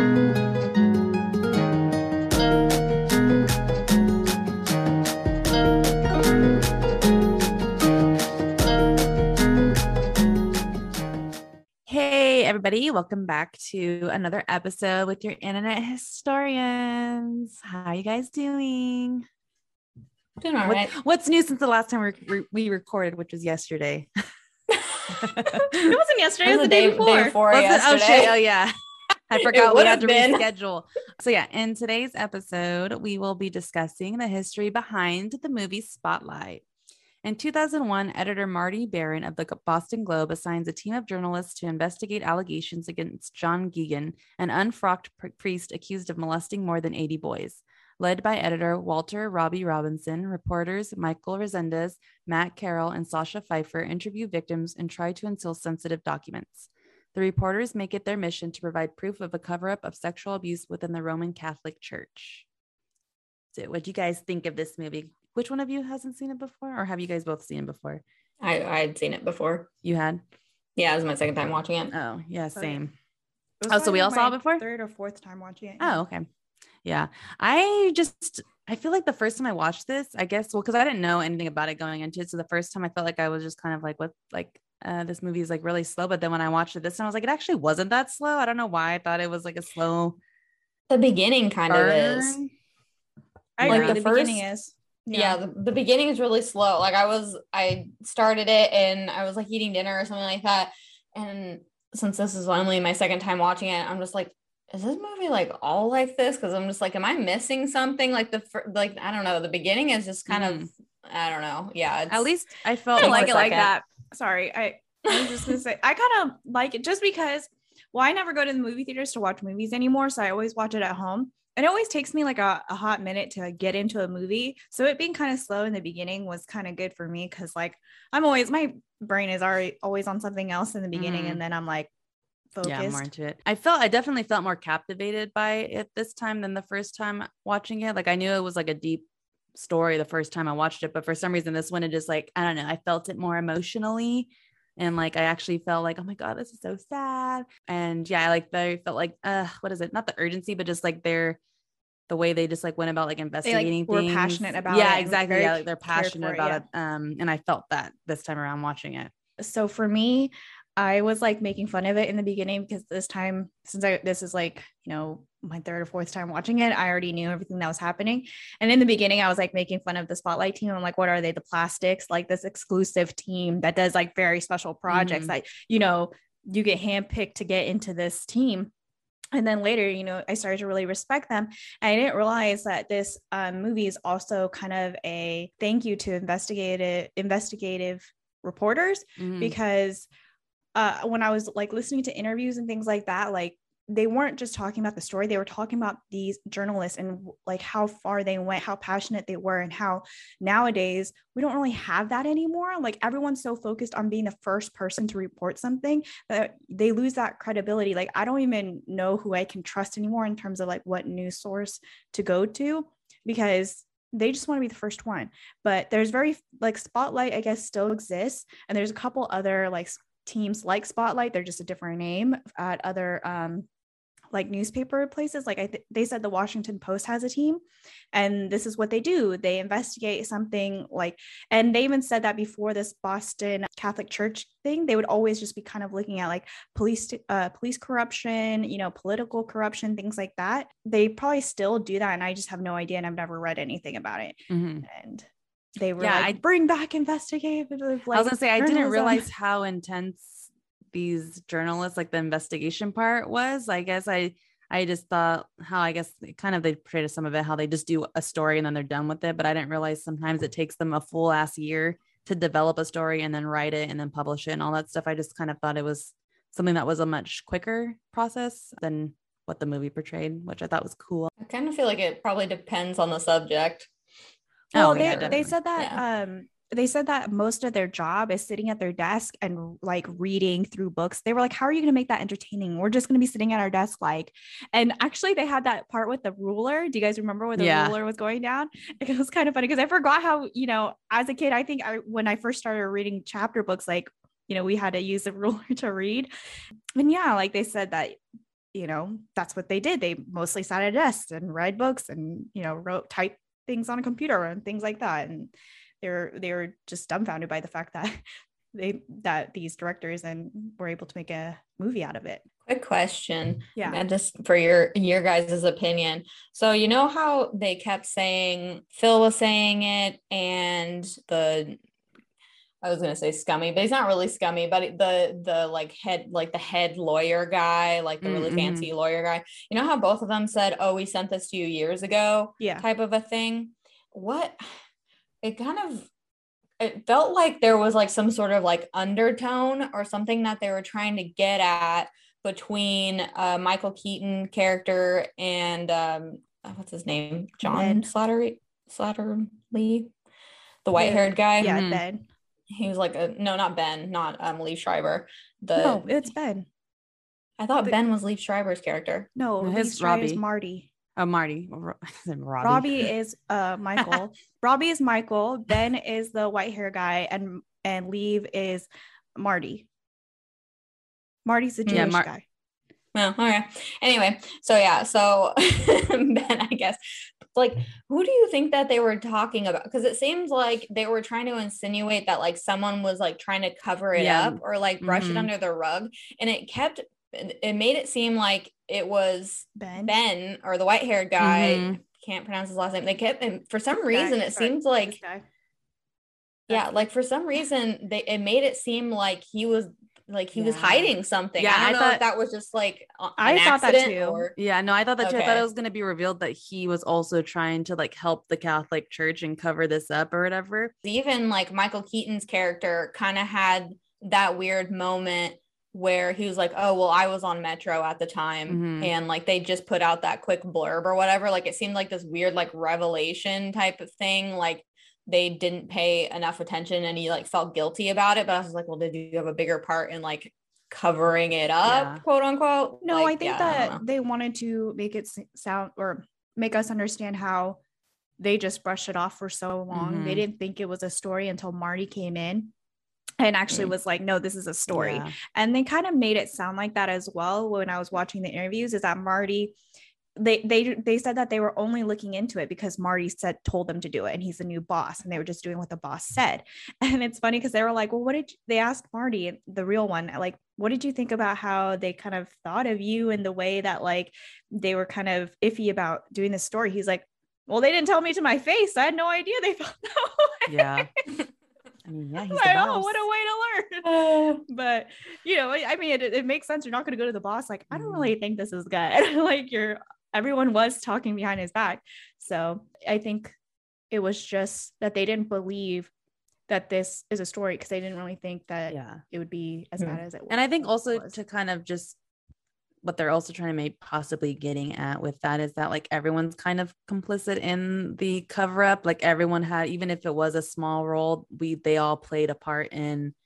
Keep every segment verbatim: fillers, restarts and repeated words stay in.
Everybody, welcome back to another episode with your internet historians. How are you guys doing? Doing all what, right. What's new since the last time we, we recorded, which was yesterday? It wasn't yesterday. It was the day, day before. Day before yesterday. Oh, shit. Oh, yeah. I forgot we had to been. reschedule. So yeah, in today's episode, we will be discussing the history behind the movie Spotlight. In two thousand one, editor Marty Barron of the Boston Globe assigns a team of journalists to investigate allegations against John Geoghegan, an unfrocked pr- priest accused of molesting more than eighty boys. Led by editor Walter Robbie Robinson, reporters Michael Resendez, Matt Carroll, and Sasha Pfeiffer interview victims and try to unseal sensitive documents. The reporters make it their mission to provide proof of a cover-up of sexual abuse within the Roman Catholic Church. So what do you guys think of this movie? Which one of you hasn't seen it before, or have you guys both seen it before? I I'd seen it before. You had? Yeah, it was my second time watching it. Oh, yeah, same. Oh, so we all saw it before? Third or fourth time watching it. Yeah. Oh, okay. Yeah. I just, I feel like the first time I watched this, I guess, well, because I didn't know anything about it going into it. So the first time I felt like I was just kind of like, what, like, uh, this movie is like really slow. But then when I watched it this time, I was like, it actually wasn't that slow. I don't know why I thought it was like a slow. The beginning kind burn. of is. I like agree. the, the first, beginning is. Yeah, yeah the, the beginning is really slow. Like I was, I started it and I was like eating dinner or something like that. And since this is only my second time watching it, I'm just like, is this movie like all like this? Because I'm just like, am I missing something? Like the, like, I don't know. The beginning is just kind mm. of, I don't know. Yeah. It's, At least I felt I like it like that. Sorry. I, I was just going to say, I kind of like it just because, well, I never go to the movie theaters to watch movies anymore. So I always watch it at home. And it always takes me like a, a hot minute to get into a movie. So it being kind of slow in the beginning was kind of good for me. Cause like, I'm always, my brain is already always on something else in the beginning. Mm. And then I'm like, focused. Yeah, more into it. I felt, I definitely felt more captivated by it this time than the first time watching it. Like I knew it was like a deep story the first time I watched it, but for some reason this one, it just like, I don't know, I felt it more emotionally. And like, I actually felt like, oh my God, this is so sad. And yeah, I like, I felt like, uh, what is it? Not the urgency, but just like their, the way they just like went about like investigating they, like, things. Were passionate about yeah, it. Yeah, exactly. Yeah, like they're passionate it, about yeah. it. Um, and I felt that this time around watching it. So for me, I was like making fun of it in the beginning because this time, since I, this is like, you know, my third or fourth time watching it, I already knew everything that was happening. And in the beginning, I was like making fun of the Spotlight team. I'm like, what are they? The Plastics, like this exclusive team that does like very special projects. Mm-hmm. Like, you know, you get handpicked to get into this team. And then later, you know, I started to really respect them. And I didn't realize that this um, movie is also kind of a thank you to investigative, investigative reporters, mm-hmm. because uh, when I was like listening to interviews and things like that, like they weren't just talking about the story. They were talking about these journalists and like how far they went, how passionate they were, and how nowadays we don't really have that anymore. Like everyone's so focused on being the first person to report something that they lose that credibility. Like I don't even know who I can trust anymore in terms of like what news source to go to, because they just want to be the first one. But there's very like Spotlight, I guess, still exists. And there's a couple other like teams like Spotlight. They're just a different name at other um like newspaper places. Like I th- they said the Washington Post has a team, and this is what they do. They investigate something like, and they even said that before this Boston Catholic Church thing, they would always just be kind of looking at like police, uh, police corruption, you know, political corruption, things like that. They probably still do that. And I just have no idea. And I've never read anything about it. Mm-hmm. And they were yeah, like, I bring back investigative. Like, I was gonna say, I didn't realize how intense these journalists, like the investigation part was. I guess I I just thought how I guess kind of they portrayed some of it, how they just do a story and then they're done with it. But I didn't realize sometimes it takes them a full ass year to develop a story and then write it and then publish it and all that stuff. I just kind of thought it was something that was a much quicker process than what the movie portrayed, which I thought was cool. I kind of feel like it probably depends on the subject. Well, oh, they, yeah, they said that yeah. um they said that most of their job is sitting at their desk and like reading through books. They were like, how are you going to make that entertaining? We're just going to be sitting at our desk. Like, and actually they had that part with the ruler. Do you guys remember where the yeah. ruler was going down? It was kind of funny because I forgot how, you know, as a kid, I think I, when I first started reading chapter books, like, you know, we had to use a ruler to read. And yeah, like they said that you know, that's what they did. They mostly sat at desks and read books and, you know, wrote, typed things on a computer and things like that. And they're, they were just dumbfounded by the fact that they, that these directors and were able to make a movie out of it. Quick question. Yeah. And just for your, your guys' opinion. So, you know how they kept saying, Phil was saying it, and the, I was going to say scummy, but he's not really scummy, but the, the like head, like the head lawyer guy, like the really mm-hmm. fancy lawyer guy, you know how both of them said, oh, we sent this to you years ago, yeah, type of a thing. What, it kind of, it felt like there was like some sort of like undertone or something that they were trying to get at between uh, Michael Keaton character and um, what's his name? John Ben. Slattery, Slattery, the white haired yeah. guy. Yeah, mm-hmm. Ben. He was like, a, no, not Ben, not um, Liev Schreiber. The, no, it's Ben. I thought the, Ben was Liev Schreiber's character. No, no his Robbie is Marty. Oh, Marty. Robbie. Robbie is uh Michael. Robbie is Michael. Ben is the white hair guy, and and Liev is Marty. Marty's the Jewish yeah, Mar- guy. Well, okay. Anyway, so yeah, so Ben, I guess, like, who do you think that they were talking about? Because it seems like they were trying to insinuate that like someone was like trying to cover it yeah. up or like brush mm-hmm. it under the rug, and it kept, it made it seem like it was Ben, Ben or the white haired guy. Mm-hmm. Can't pronounce his last name. They kept, and for some reason, it Sorry. seems like, yeah, like for some reason, they it made it seem like he was. Like he yeah. was hiding something. Yeah, I don't I know thought, if that was just like I thought that too. Or... Yeah, no, I thought that okay. too. I thought it was going to be revealed that he was also trying to like help the Catholic Church and cover this up or whatever. Even like Michael Keaton's character kind of had that weird moment where he was like, oh, well, I was on Metro at the time. Mm-hmm. And like they just put out that quick blurb or whatever. Like it seemed like this weird like revelation type of thing. Like they didn't pay enough attention and he like felt guilty about it. But I was like, well, did you have a bigger part in like covering it up, yeah. quote unquote? No, like, I think yeah, that I they wanted to make it sound or make us understand how they just brushed it off for so long. Mm-hmm. They didn't think it was a story until Marty came in and actually mm-hmm. was like, no, this is a story. Yeah. And they kind of made it sound like that as well. When I was watching the interviews, is that Marty, they they they said that they were only looking into it because Marty said told them to do it and he's the new boss and they were just doing what the boss said. And it's funny because they were like, well, what did you, they asked Marty, the real one, like, what did you think about how they kind of thought of you and the way that like they were kind of iffy about doing this story? He's like, well, they didn't tell me to my face. I had no idea they felt that way. Yeah. I mean, yeah, he's like, the boss. Oh, what a way to learn. But, you know, I mean, it, it makes sense. You're not going to go to the boss like, I don't really think this is good. Like you're everyone was talking behind his back. So I think it was just that they didn't believe that this is a story because they didn't really think that yeah. it would be as mm-hmm. bad as it was. And I think also was. to kind of just what they're also trying to make possibly getting at with that is that like everyone's kind of complicit in the cover up. Like everyone had, even if it was a small role, we they all played a part in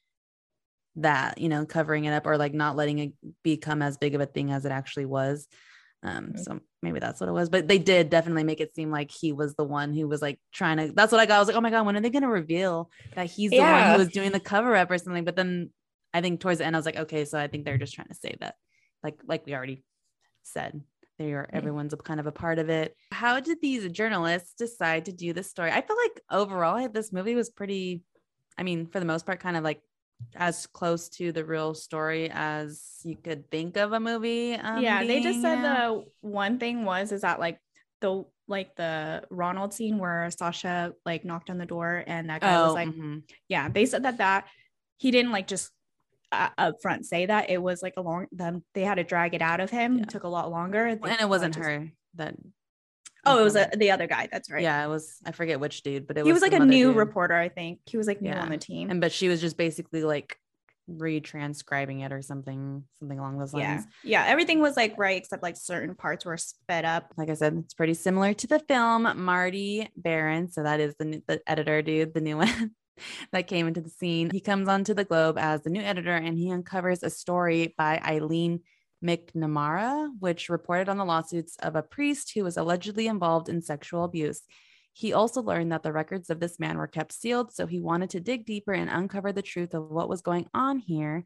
that, you know, covering it up or like not letting it become as big of a thing as it actually was. Um, so maybe that's what it was, but they did definitely make it seem like he was the one who was like trying to, that's what I got. I was like, oh my God, when are they going to reveal that he's the yeah. one who was doing the cover up or something? But then I think towards the end, I was like, okay, so I think they're just trying to say that, like, like we already said, they are, everyone's a kind of a part of it. How did these journalists decide to do this story? I feel like overall this movie was pretty, I mean, for the most part, kind of like as close to the real story as you could think of a movie. Um, yeah, being, they just said yeah. the one thing was is that like the like the Ronald scene where Sasha like knocked on the door and that guy oh, was like, mm-hmm. yeah, they said that that he didn't like just uh, up front say that. It was like a long them they had to drag it out of him. Yeah. It took a lot longer. Well, and it wasn't just, her that. Oh, it was a, the other guy. That's right. Yeah, it was. I forget which dude, but it he was, was like a new dude. reporter. I think he was like new yeah. on the team, and but she was just basically like retranscribing it or something, something along those lines. Yeah, yeah. Everything was like right, except like certain parts were sped up. Like I said, it's pretty similar to the film. Marty Baron, so that is the the editor dude, the new one that came into the scene. He comes onto the Globe as the new editor, and he uncovers a story by Eileen McNamara, which reported on the lawsuits of a priest who was allegedly involved in sexual abuse. He also learned that the records of this man were kept sealed, so he wanted to dig deeper and uncover the truth of what was going on here.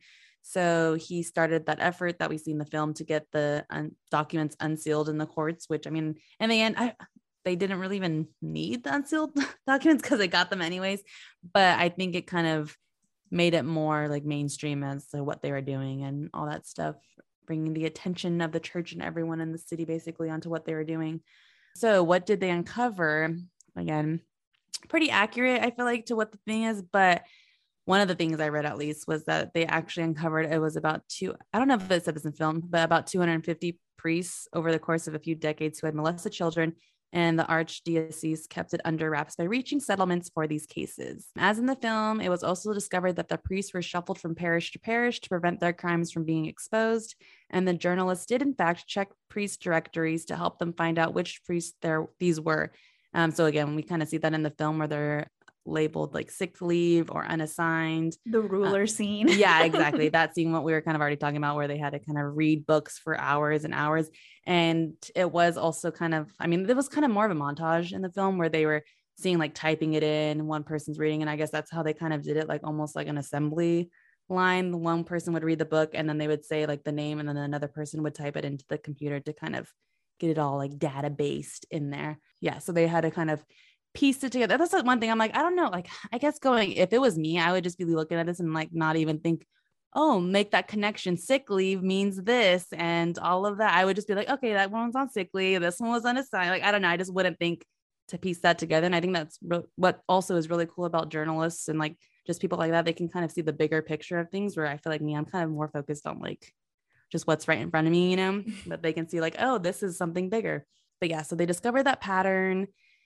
So he started that effort that we see in the film to get the un- documents unsealed in the courts, which I mean, in the end, I, they didn't really even need the unsealed documents because they got them anyways. But I think it kind of made it more like mainstream as to what they were doing and all that stuff, bringing the attention of the church and everyone in the city basically onto what they were doing. So what did they uncover? Again, pretty accurate, I feel like, to what the thing is. But one of the things I read, at least, was that they actually uncovered it was about two, I don't know if it said this in film, but about two hundred fifty priests over the course of a few decades who had molested children, and the archdiocese kept it under wraps by reaching settlements for these cases. As in the film, it was also discovered that the priests were shuffled from parish to parish to prevent their crimes from being exposed. And the journalists did, in fact, check priest directories to help them find out which priests there these were. Um, so again, we kind of see that in the film where they're labeled like sick leave or unassigned. The ruler uh, scene. Yeah, exactly. That scene, what we were kind of already talking about, where they had to kind of read books for hours and hours. And it was also kind of, I mean, there was kind of more of a montage in the film where they were seeing like typing it in, one person's reading. And I guess that's how they kind of did it, like almost like an assembly line. One person would read the book and then they would say like the name, and then another person would type it into the computer to kind of get it all like data based in there. Yeah. So they had to kind of piece it together. That's like one thing I'm like, I don't know. Like, I guess going, if it was me, I would just be looking at this and like not even think, oh, make that connection. Sick leave means this and all of that. I would just be like, okay, that one was on sick leave. This one was unassigned. Like, I don't know. I just wouldn't think to piece that together. And I think that's re- what also is really cool about journalists and like just people like that. They can kind of see the bigger picture of things, where I feel like me, I'm kind of more focused on like just what's right in front of me, you know, but they can see like, oh, this is something bigger. But yeah, so they discovered that pattern.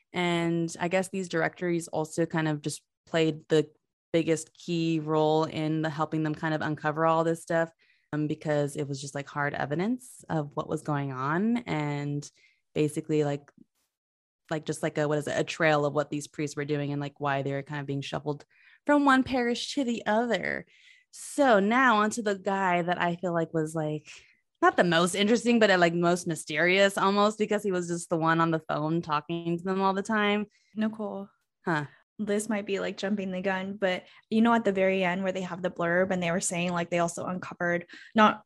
And I guess these directories also kind of just played the biggest key role in the helping them kind of uncover all this stuff, um, because it was just like hard evidence of what was going on. And basically like, like just like a, what is it, a trail of what these priests were doing and like why they were kind of being shuffled from one parish to the other. So now onto the guy that I feel like was like, not the most interesting, but like most mysterious almost, because he was just the one on the phone talking to them all the time. Nicole. Huh. This might be like jumping the gun, but you know, at the very end where they have the blurb and they were saying like they also uncovered not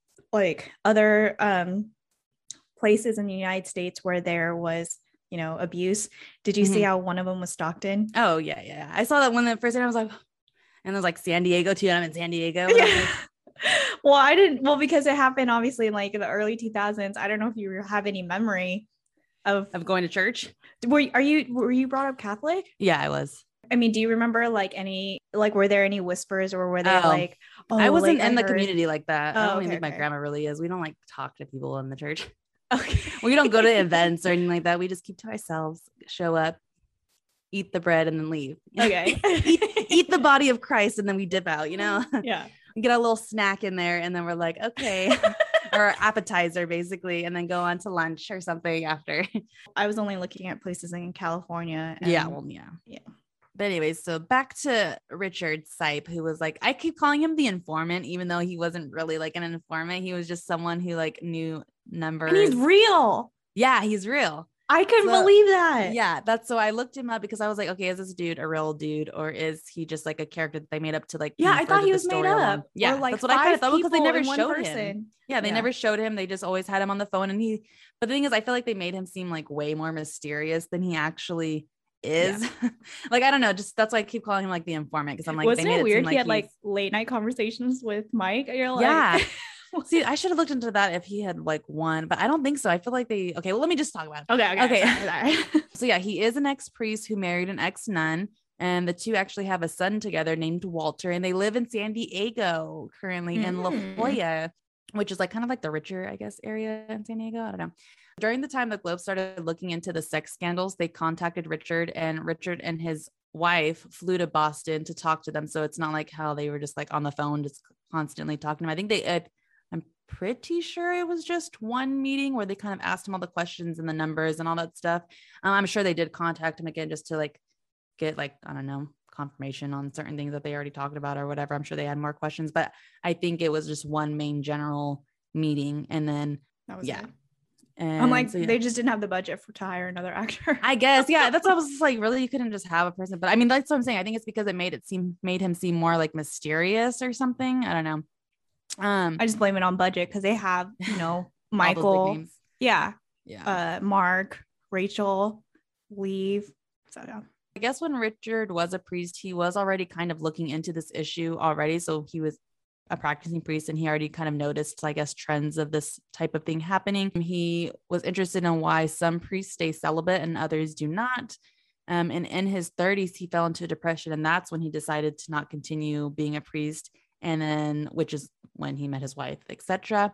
like other um, places in the United States where there was, you know, abuse. Did you mm-hmm. see how one of them was Stockton? Oh, yeah, yeah. I saw that when the first time I was like, and it was like San Diego too. And I'm in San Diego. Yeah. Well, I didn't. Well, because it happened obviously in like in the early two thousands. I don't know if you have any memory of of going to church. Were are you were you brought up Catholic? Yeah, I was. I mean, do you remember like any like were there any whispers, or were they oh, like? Oh, I wasn't like, in I the heard... community like that. Oh, I don't okay, even think okay. my grandma really is. We don't like talk to people in the church. Okay. We don't go to events or anything like that. We just keep to ourselves. Show up, eat the bread, and then leave. Okay. eat, eat the body of Christ, and then we dip out. You know. Yeah. Get a little snack in there, and then we're like, okay, or appetizer basically, and then go on to lunch or something after. I was only looking at places in California. And... Yeah, well, yeah, yeah. But anyways, so back to Richard Sipe, who was like, I keep calling him the informant, even though he wasn't really like an informant. He was just someone who like knew numbers. And he's real. Yeah, he's real. I couldn't so, believe that. Yeah, that's so I looked him up because I was like, okay, is this dude a real dude, or is he just like a character that they made up to like? Yeah, I thought he was made up. Along? Yeah, or like that's what I kind of thought because they never showed person. him. Yeah, they yeah. never showed him. They just always had him on the phone, and he. But the thing is, I feel like they made him seem like way more mysterious than he actually is. Yeah. Like I don't know, just that's why I keep calling him like the informant, because I'm like, wasn't they made it weird? It seem he like had like late night conversations with Mike. You're like, yeah. See, I should have looked into that if he had like one, but I don't think so. I feel like they, okay, well, let me just talk about it. Okay. Okay. okay. So yeah, he is an ex-priest who married an ex-nun, and the two actually have a son together named Walter, and they live in San Diego currently mm. in La Jolla, which is like kind of like the richer, I guess, area in San Diego. I don't know. During the time the Globe started looking into the sex scandals, they contacted Richard, and Richard and his wife flew to Boston to talk to them. So it's not like how they were just like on the phone, just constantly talking to him. I think they had, I'm pretty sure it was just one meeting where they kind of asked him all the questions and the numbers and all that stuff. Um, I'm sure they did contact him again just to like get like, I don't know, confirmation on certain things that they already talked about or whatever. I'm sure they had more questions, but I think it was just one main general meeting. And then, that was yeah. It. And I'm like, so, yeah. they just didn't have the budget for to hire another actor. I guess. Yeah. That's what I was just like, really, you couldn't just have a person, but I mean, that's what I'm saying. I think it's because it made it seem, made him seem more like mysterious or something. I don't know. Um, I just blame it on budget because they have, you know, Michael, yeah, yeah, uh, Mark, Rachel, Leave. So yeah. I guess when Richard was a priest, he was already kind of looking into this issue already. So he was a practicing priest and he already kind of noticed, I guess, trends of this type of thing happening. He was interested in why some priests stay celibate and others do not. Um, and in his thirties, he fell into depression. And that's when he decided to not continue being a priest. And then, which is when he met his wife, et cetera.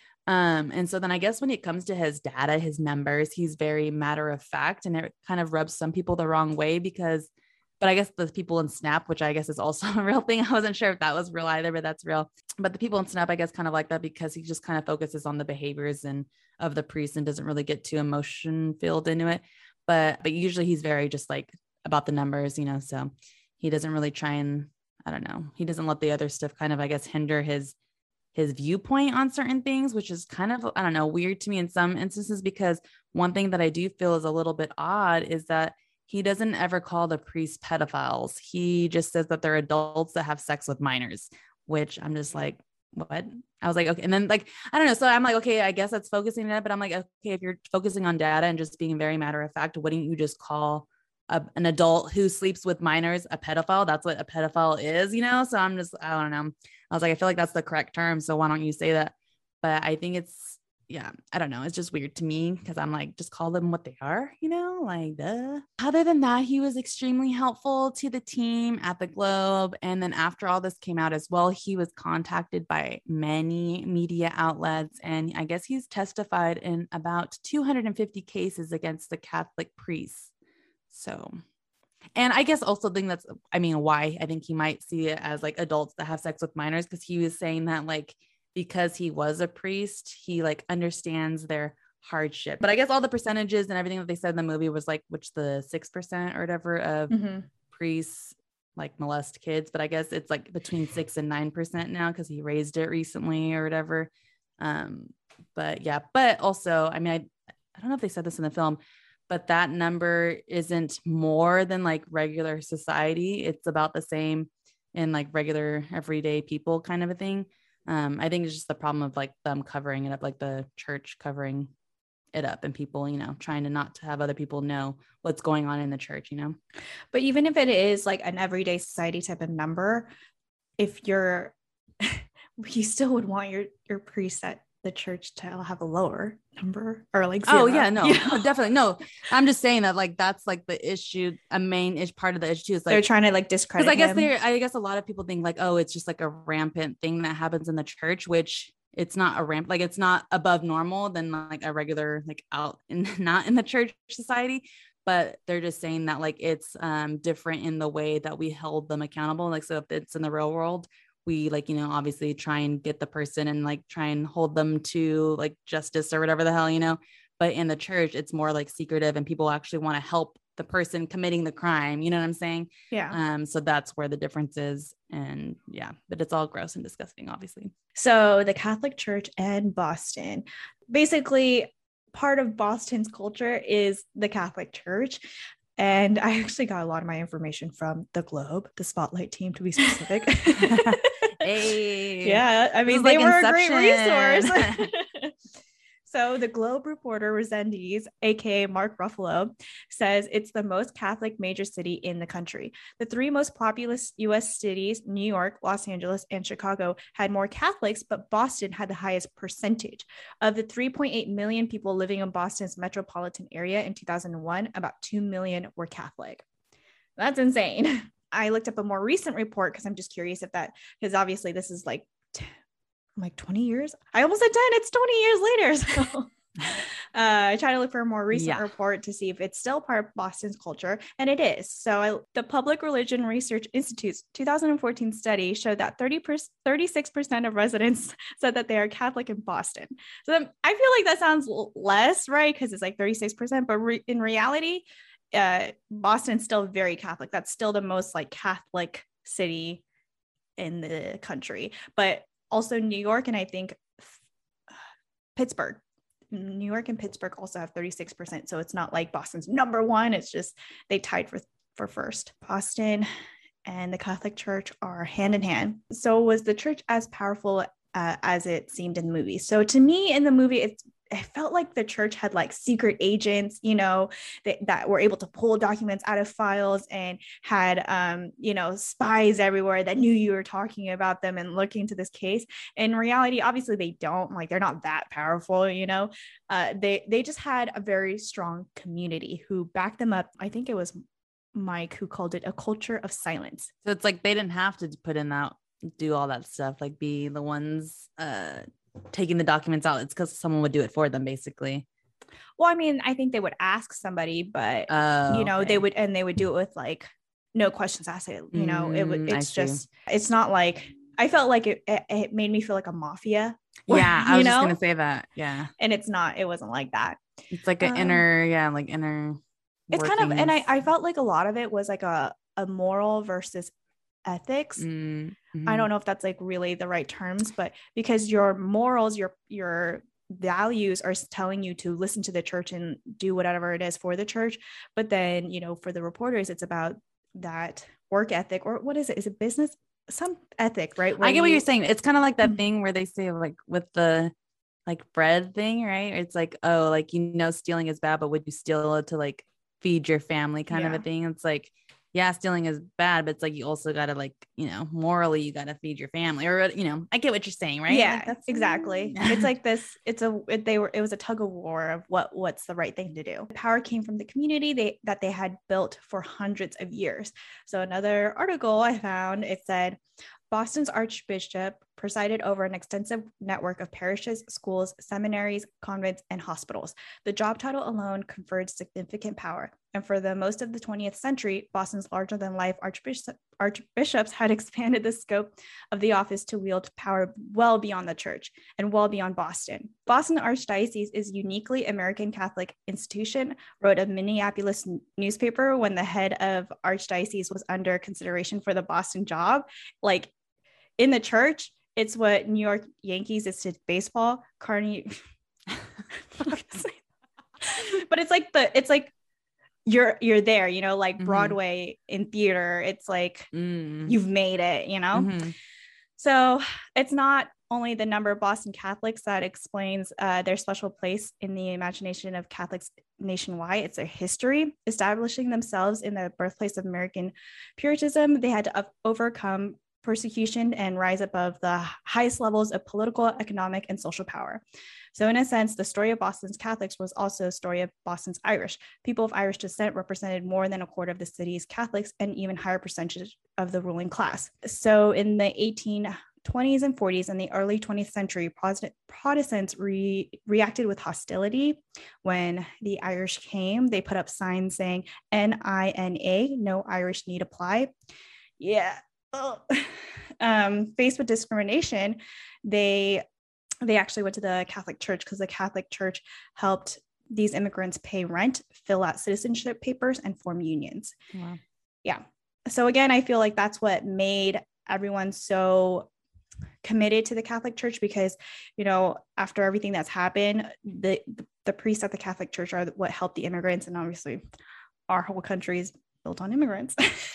Um, and so then I guess when it comes to his data, his numbers, he's very matter of fact, and it kind of rubs some people the wrong way because, but I guess the people in Snap, which I guess is also a real thing. I wasn't sure if that was real either, but that's real. But the people in Snap, I guess, kind of like that because he just kind of focuses on the behaviors and of the priest and doesn't really get too emotion filled into it. But, but usually he's very just like about the numbers, you know, so he doesn't really try and, I don't know, he doesn't let the other stuff kind of, I guess, hinder his his viewpoint on certain things, which is kind of, I don't know, weird to me in some instances, because one thing that I do feel is a little bit odd is that he doesn't ever call the priests pedophiles. He just says that they're adults that have sex with minors, which I'm just like, what? I was like, okay. And then like, I don't know. So I'm like, okay, I guess that's focusing on it, but I'm like, okay, if you're focusing on data and just being very matter of fact, wouldn't you just call a, an adult who sleeps with minors a pedophile? That's what a pedophile is, you know? So I'm just, I don't know. I was like, I feel like that's the correct term. So why don't you say that? But I think it's, yeah, I don't know. It's just weird to me because I'm like, just call them what they are, you know, like, duh. Other than that, he was extremely helpful to the team at the Globe. And then after all this came out as well, he was contacted by many media outlets. And I guess he's testified in about two hundred fifty cases against the Catholic priests. So, and I guess also think that's, I mean, why I think he might see it as like adults that have sex with minors, because he was saying that like, because he was a priest, he like understands their hardship. But I guess all the percentages and everything that they said in the movie was like, which the six percent or whatever of mm-hmm. priests like molest kids. But I guess it's like between six and nine percent now because he raised it recently or whatever. Um, but yeah, but also, I mean, I, I don't know if they said this in the film, but that number isn't more than like regular society. It's about the same in like regular everyday people kind of a thing. Um, I think it's just the problem of like them covering it up, like the church covering it up and people, you know, trying to not to have other people know what's going on in the church, you know. But even if it is like an everyday society type of number, if you're, you still would want your, your priest at the church to have a lower number or like zero. Oh yeah, no, you know? no, definitely no. I'm just saying that like that's like the issue. A main ish part of the issue is like they're trying to like discredit. Because I guess they're. I guess a lot of people think like, oh, it's just like a rampant thing that happens in the church, which it's not a ramp. Like it's not above normal than like a regular like out in not in the church society. But they're just saying that like it's um different in the way that we held them accountable. Like so if it's in the real world, we like, you know, obviously try and get the person and like try and hold them to like justice or whatever the hell, you know, but in the church, it's more like secretive and people actually want to help the person committing the crime. You know what I'm saying? Yeah. Um, so that's where the difference is. And yeah, but it's all gross and disgusting, obviously. So the Catholic Church and Boston, basically part of Boston's culture is the Catholic Church. And I actually got a lot of my information from the Globe, the Spotlight team to be specific. Hey, yeah, I mean, they like were Inception. A great resource. So the Globe reporter Resendiz, aka Mark Ruffalo, says it's the most Catholic major city in the country. The three most populous U S cities, New York, Los Angeles, and Chicago, had more Catholics, but Boston had the highest percentage. Of the three point eight million people living in Boston's metropolitan area in two thousand one, about two million were Catholic. That's insane. I looked up a more recent report because I'm just curious if that, because obviously this is like I'm like twenty years. I almost said ten. It's twenty years later. So uh, I try to look for a more recent yeah. report to see if it's still part of Boston's culture. And it is. So I, the Public Religion Research Institute's two thousand fourteen study showed that thirty-six percent of residents said that they are Catholic in Boston. So then, I feel like that sounds less, right? Because it's like thirty-six percent. But re- in reality, uh, Boston's still very Catholic. That's still the most like Catholic city in the country. But also New York and I think Pittsburgh. New York and Pittsburgh also have thirty-six percent. So it's not like Boston's number one. It's just they tied for, for first. Boston and the Catholic Church are hand in hand. So was the church as powerful uh, as it seemed in the movie. So to me, in the movie, it's it felt like the church had like secret agents, you know, that, that were able to pull documents out of files and had, um, you know, spies everywhere that knew you were talking about them and looking into this case. In reality, obviously they don't, like, they're not that powerful, you know, uh, they, they just had a very strong community who backed them up. I think it was Mike who called it a culture of silence. So it's like, they didn't have to put in that, do all that stuff, like be the ones, uh, taking the documents out. It's because someone would do it for them, basically. Well, I mean, I think they would ask somebody, but oh, you know, okay. they would, and they would do it with like no questions asked. You know, mm, it would. It's I just, it's not like, I felt like it. It, it made me feel like a mafia. Where, yeah, I was just gonna say that. Yeah, and it's not. It wasn't like that. It's like an um, inner, yeah, like inner. It's workings. Kind of, and I, I felt like a lot of it was like a a moral versus ethics. Mm-hmm. I don't know if that's like really the right terms, but because your morals, your your values are telling you to listen to the church and do whatever it is for the church. But then, you know, for the reporters, it's about that work ethic, or what is it? Is it business? Some ethic, right? Where I get you, what you're saying. It's kind of like that mm-hmm. thing where they say like with the like bread thing, right? It's like, oh, like, you know, stealing is bad, but would you steal it to like feed your family kind yeah. of a thing? It's like, yeah, stealing is bad, but it's like, you also got to like, you know, morally, you got to feed your family, or, you know, I get what you're saying, right? Yeah, like that's exactly. It's like this, it's a, it, they were, it was a tug of war of what, what's the right thing to do. The power came from the community they, that they had built for hundreds of years. So another article I found, it said, Boston's Archbishop presided over an extensive network of parishes, schools, seminaries, convents, and hospitals. The job title alone conferred significant power. And for the most of the twentieth century, Boston's larger-than-life archbishop, archbishops had expanded the scope of the office to wield power well beyond the church and well beyond Boston. Boston Archdiocese is a uniquely American Catholic institution, wrote a Minneapolis newspaper when the head of Archdiocese was under consideration for the Boston job. Like, in the church, it's what New York Yankees is to baseball. Carney, but it's like the it's like you're you're there, you know, like mm-hmm. Broadway in theater. It's like mm. you've made it, you know. Mm-hmm. So it's not only the number of Boston Catholics that explains uh, their special place in the imagination of Catholics nationwide. It's their history. Establishing themselves in the birthplace of American Puritanism, they had to uh, overcome persecution and rise above the highest levels of political, economic, and social power. So in a sense, the story of Boston's Catholics was also a story of Boston's Irish. People of Irish descent represented more than a quarter of the city's Catholics and even higher percentage of the ruling class. So in the eighteen twenties and forties and the early twentieth century, Protestant, Protestants re- reacted with hostility when the Irish came. They put up signs saying N I N A, no Irish need apply. Yeah. Um, faced with discrimination, they they actually went to the Catholic Church because the Catholic Church helped these immigrants pay rent, fill out citizenship papers, and form unions. Wow. Yeah. So again, I feel like that's what made everyone so committed to the Catholic Church, because, you know, after everything that's happened, the the priests at the Catholic Church are what helped the immigrants, and obviously our whole country is built on immigrants.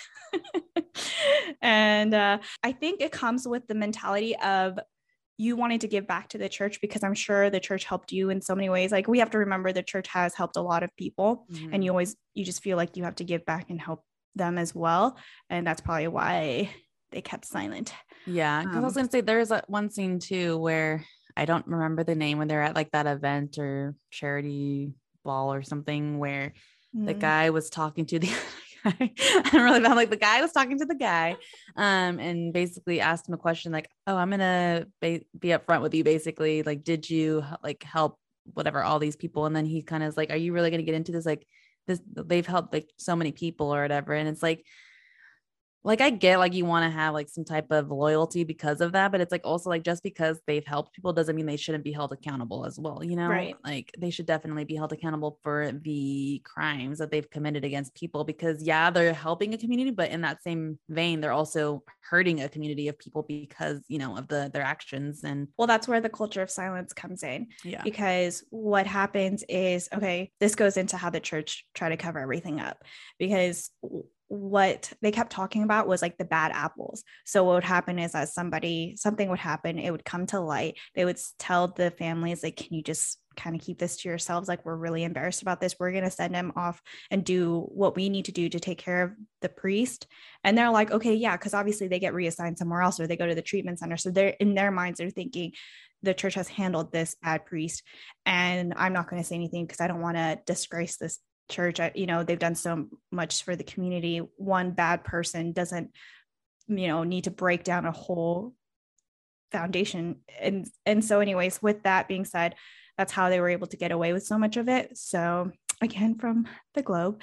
And uh, I think it comes with the mentality of you wanting to give back to the church, because I'm sure the church helped you in so many ways. Like, we have to remember the church has helped a lot of people, mm-hmm. and you always, you just feel like you have to give back and help them as well. And that's probably why they kept silent. Yeah. Cause um, I was going to say, there's a, one scene too, where I don't remember the name, when they're at like that event or charity ball or something, where mm-hmm. the guy was talking to the I'm really bad. Like, the guy was talking to the guy, um, and basically asked him a question like, "Oh, I'm gonna ba- be upfront with you. Basically, like, did you like help whatever all these people?" And then he kind of is like, "Are you really gonna get into this? Like, this they've helped like so many people or whatever." And it's like, like I get like you want to have like some type of loyalty because of that, but it's like also like just because they've helped people doesn't mean they shouldn't be held accountable as well, you know? Right. Like, they should definitely be held accountable for the crimes that they've committed against people, because yeah, they're helping a community, but in that same vein, they're also hurting a community of people because, you know, of the their actions. And well, that's where the culture of silence comes in. Yeah. Because what happens is, okay, this goes into how the church try to cover everything up, because what they kept talking about was like the bad apples. So what would happen is as somebody, something would happen, it would come to light. They would tell the families, like, can you just kind of keep this to yourselves? Like, we're really embarrassed about this. We're going to send them off and do what we need to do to take care of the priest. And they're like, okay, yeah. Cause obviously they get reassigned somewhere else or they go to the treatment center. So they're in their minds, they're thinking the church has handled this bad priest. And I'm not going to say anything because I don't want to disgrace this church. I, you know, they've done so much for the community. One bad person doesn't, you know, need to break down a whole foundation. And, and so anyways, with that being said, that's how they were able to get away with so much of it. So again, from the Globe,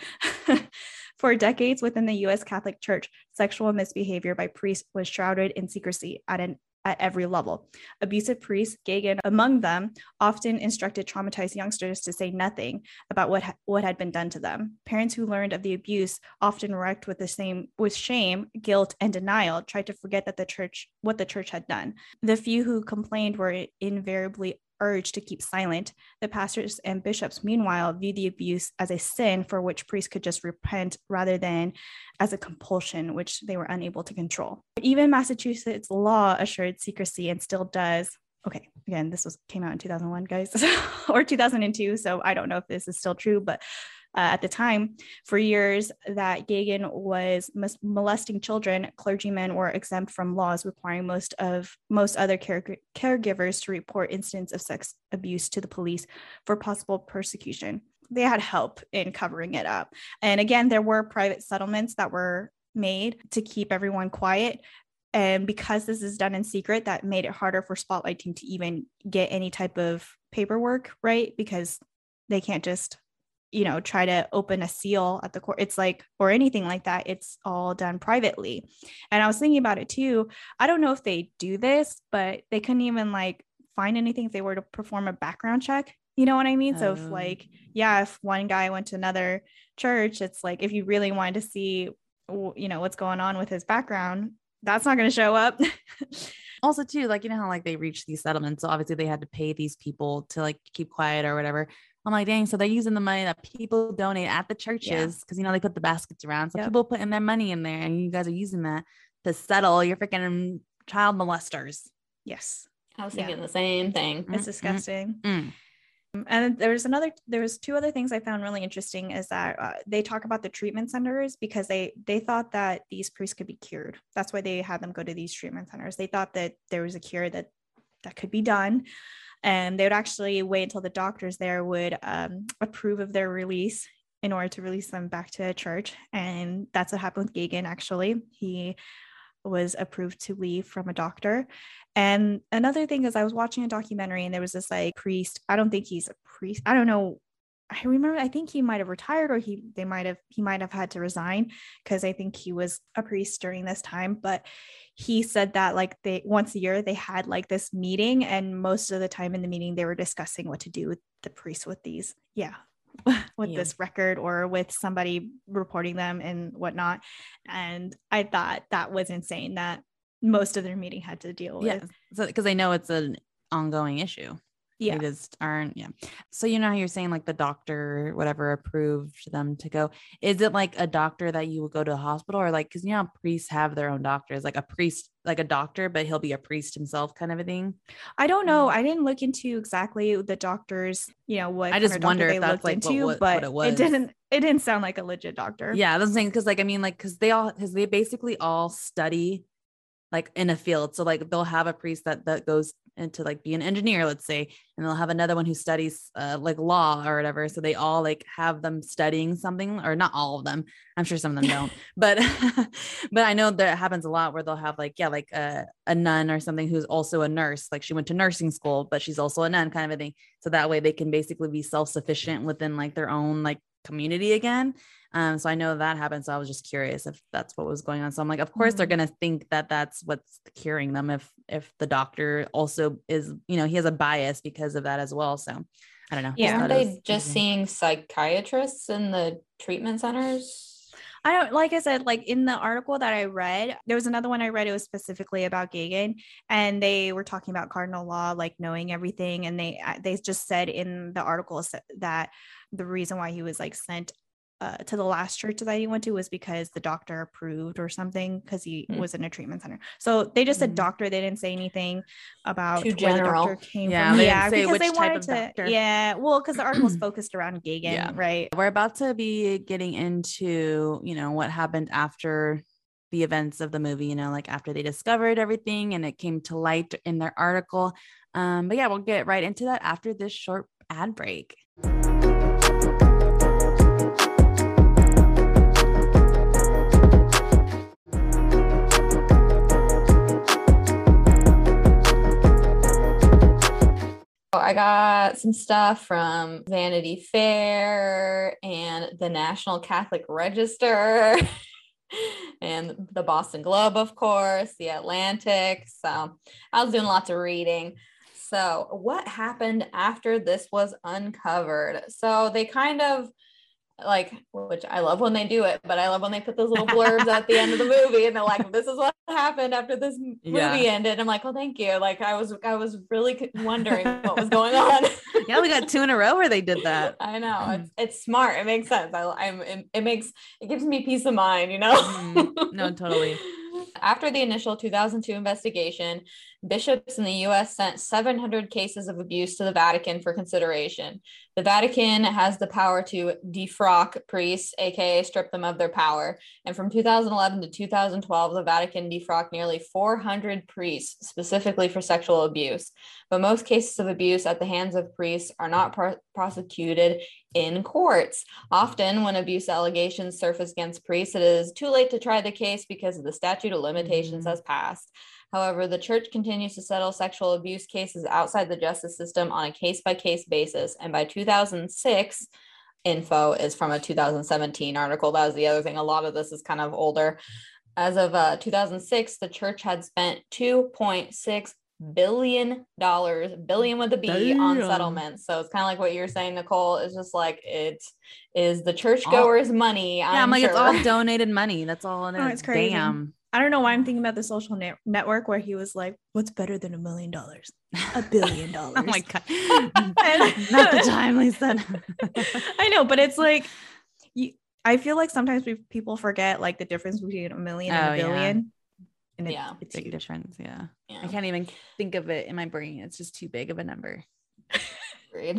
for decades within the U S Catholic Church, sexual misbehavior by priests was shrouded in secrecy at an at every level. Abusive priests, Geoghegan among them, often instructed traumatized youngsters to say nothing about what ha- what had been done to them. Parents who learned of the abuse, often wrecked with the same with shame, guilt, and denial, tried to forget that the church what the church had done. The few who complained were invariably urged to keep silent. The pastors and bishops, meanwhile, viewed the abuse as a sin for which priests could just repent rather than as a compulsion, which they were unable to control. Even Massachusetts law assured secrecy and still does. Okay, again, this was came out in two thousand one, guys, or two thousand two. So I don't know if this is still true, but Uh, at the time, for years that Geoghegan was mis- molesting children, clergymen were exempt from laws requiring most of most other care- caregivers to report incidents of sex abuse to the police for possible persecution. They had help in covering it up. And again, there were private settlements that were made to keep everyone quiet. And because this is done in secret, that made it harder for Spotlight Team to even get any type of paperwork, right? Because they can't just you know, try to open a seal at the court. It's like, or anything like that. It's all done privately. And I was thinking about it too. I don't know if they do this, but they couldn't even like find anything if they were to perform a background check. You know what I mean? Oh. So if like, yeah, if one guy went to another church, it's like, if you really wanted to see, you know, what's going on with his background, that's not going to show up. Also too, like, you know how like they reached these settlements. So obviously they had to pay these people to like keep quiet or whatever. I'm like, dang, so they're using the money that people donate at the churches because, yeah. you know, they put the baskets around. So yep. people putting their money in there and you guys are using that to settle your freaking child molesters. Yes. I was thinking yeah. the same thing. It's mm-hmm. disgusting. Mm-hmm. And there's another, there's two other things I found really interesting is that uh, they talk about the treatment centers because they, they thought that these priests could be cured. That's why they had them go to these treatment centers. They thought that there was a cure that, that could be done. And they would actually wait until the doctors there would um, approve of their release in order to release them back to a church. And that's what happened with Geoghegan, actually. He was approved to leave from a doctor. And another thing is I was watching a documentary and there was this like priest. I don't think he's a priest. I don't know. I remember, I think he might have retired or he, they might have, he might have had to resign because I think he was a priest during this time, but he said that like they, once a year they had like this meeting and most of the time in the meeting, they were discussing what to do with the priests with these, yeah, with yeah. this record or with somebody reporting them and whatnot. And I thought that was insane that most of their meeting had to deal with. Yeah, so, because they know it's an ongoing issue. Yeah. They just aren't. Yeah. So, you know how you're saying like the doctor, whatever, approved them to go. Is it like a doctor that you would go to a hospital or like, cause you know, how priests have their own doctors, like a priest, like a doctor, but he'll be a priest himself kind of a thing. I don't know. I didn't look into exactly the doctors, you know, what I just wonder if that's like into, what, what, but what it was. It didn't, it didn't sound like a legit doctor. Yeah. That's the thing. Cause like, I mean, like, cause they all, cause they basically all study like in a field. So like they'll have a priest that, that goes into like be an engineer, let's say, and they'll have another one who studies uh, like law or whatever. So they all like have them studying something, or not all of them. I'm sure some of them don't, but, but I know that happens a lot where they'll have like, yeah, like a, a nun or something who's also a nurse. Like she went to nursing school, but she's also a nun kind of a thing. So that way they can basically be self-sufficient within like their own like community again. Um, so I know that happens. So I was just curious if that's what was going on. So I'm like, of course mm-hmm. they're going to think that that's what's curing them. If, if the doctor also is, you know, he has a bias because of that as well. So I don't know. Yeah. Aren't they just seeing psychiatrists in the treatment centers? I don't, like I said, like in the article that I read, there was another one I read, it was specifically about Geoghegan, and they were talking about cardinal law, like knowing everything. And they, they just said in the article that the reason why he was like sent uh, to the last church that he went to was because the doctor approved or something, because he mm. was in a treatment center. So they just mm. said doctor. They didn't say anything about Too where general. the doctor came yeah, from. They yeah, didn't say because which they type wanted of to. doctor. Yeah, well, because the article was focused around Gagin, yeah. right? We're about to be getting into, you know, what happened after the events of the movie, you know, like after they discovered everything and it came to light in their article. Um, but yeah, we'll get right into that after this short ad break. I got some stuff from Vanity Fair and the National Catholic Register and the Boston Globe, of course, the Atlantic. So I was doing lots of reading. So what happened after this was uncovered? So they kind of like, which I love when they do it, but I love when they put those little blurbs at the end of the movie and they're like, this is what happened after this movie yeah. ended. I'm like, well, thank you. Like I was, I was really wondering what was going on. Yeah. We got two in a row where they did that. I know it's, it's smart. It makes sense. I, I'm, it, it makes, it gives me peace of mind, you know? Mm, no, totally. After the initial two thousand two investigation, bishops in the U S sent seven hundred cases of abuse to the Vatican for consideration. The Vatican has the power to defrock priests, aka strip them of their power. And from two thousand eleven to two thousand twelve, the Vatican defrocked nearly four hundred priests specifically for sexual abuse. But most cases of abuse at the hands of priests are not pro- prosecuted in courts. Often when abuse allegations surface against priests, it is too late to try the case because the statute of limitations mm-hmm. has passed. However, the church continues to settle sexual abuse cases outside the justice system on a case-by-case basis. And by two thousand six, info is from a two thousand seventeen article. That was the other thing. A lot of this is kind of older. As of uh, two thousand six, the church had spent two point six billion dollars, billion with a B, Damn. on settlements. So it's kind of like what you're saying, Nicole. It's just like it is the churchgoers' all, money. Yeah, I'm, I'm like, sure. it's all donated money. That's all it is. Oh, it's crazy. Damn. I don't know why I'm thinking about the Social net- Network where he was like, what's better than a million dollars? A billion dollars. Oh my God. Not the time, Lisa. I know, but it's like, you, I feel like sometimes we, people forget like the difference between a million and oh, a billion. Yeah. And it, yeah. It's a big difference. Yeah. yeah. I can't even think of it in my brain. It's just too big of a number. Agreed.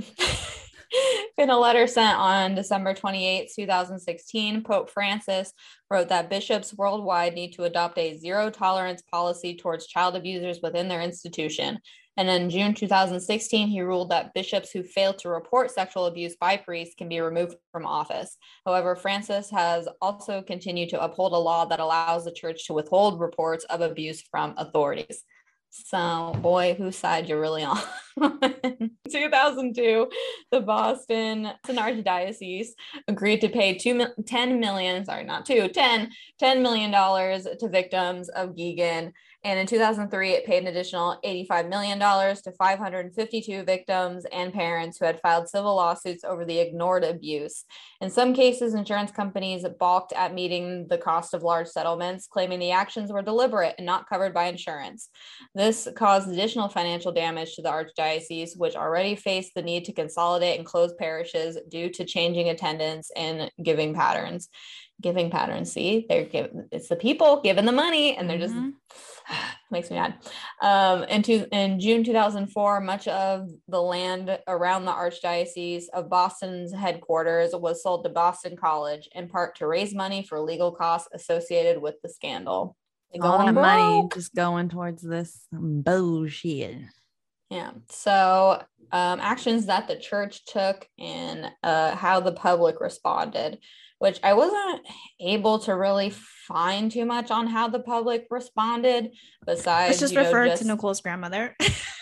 In a letter sent on December twenty-eighth, twenty sixteen, Pope Francis wrote that bishops worldwide need to adopt a zero tolerance policy towards child abusers within their institution. And in June two thousand sixteen, he ruled that bishops who fail to report sexual abuse by priests can be removed from office. However, Francis has also continued to uphold a law that allows the church to withhold reports of abuse from authorities. So, boy, whose side you're really on. In two thousand two, the Boston Archdiocese agreed to pay two, ten million, sorry, not two, ten, ten million dollars to victims of Gagin. And in two thousand three, it paid an additional eighty-five million dollars to five hundred fifty-two victims and parents who had filed civil lawsuits over the ignored abuse. In some cases, insurance companies balked at meeting the cost of large settlements, claiming the actions were deliberate and not covered by insurance. This caused additional financial damage to the Archdiocese, which already faced the need to consolidate and close parishes due to changing attendance and giving patterns. Giving patterns, see, they're giving, it's the people giving the money, and they're mm-hmm. just makes me mad. Um, and to, in June two thousand four, much of the land around the Archdiocese of Boston's headquarters was sold to Boston College, in part to raise money for legal costs associated with the scandal. All the money just going towards this bullshit. Yeah. So um, actions that the church took and uh, how the public responded, which I wasn't able to really find too much on how the public responded. Besides, let's just you know, refer just, to Nicole's grandmother.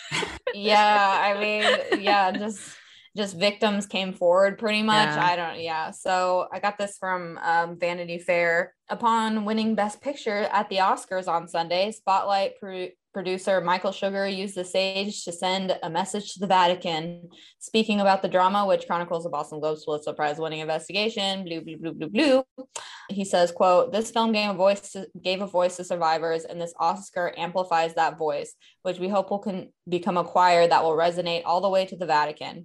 Yeah, I mean, yeah, just just victims came forward pretty much. Yeah. I don't, yeah. So I got this from um, Vanity Fair. Upon winning Best Picture at the Oscars on Sunday, Spotlight pro- producer Michael Sugar used the stage to send a message to the Vatican, speaking about the drama, which chronicles the Boston Globe's Pulitzer Prize winning investigation, blue, blue, blue, blue, blue. He says, quote, "This film gave a voice to, gave a voice to survivors, and this Oscar amplifies that voice, which we hope will con- become a choir that will resonate all the way to the Vatican.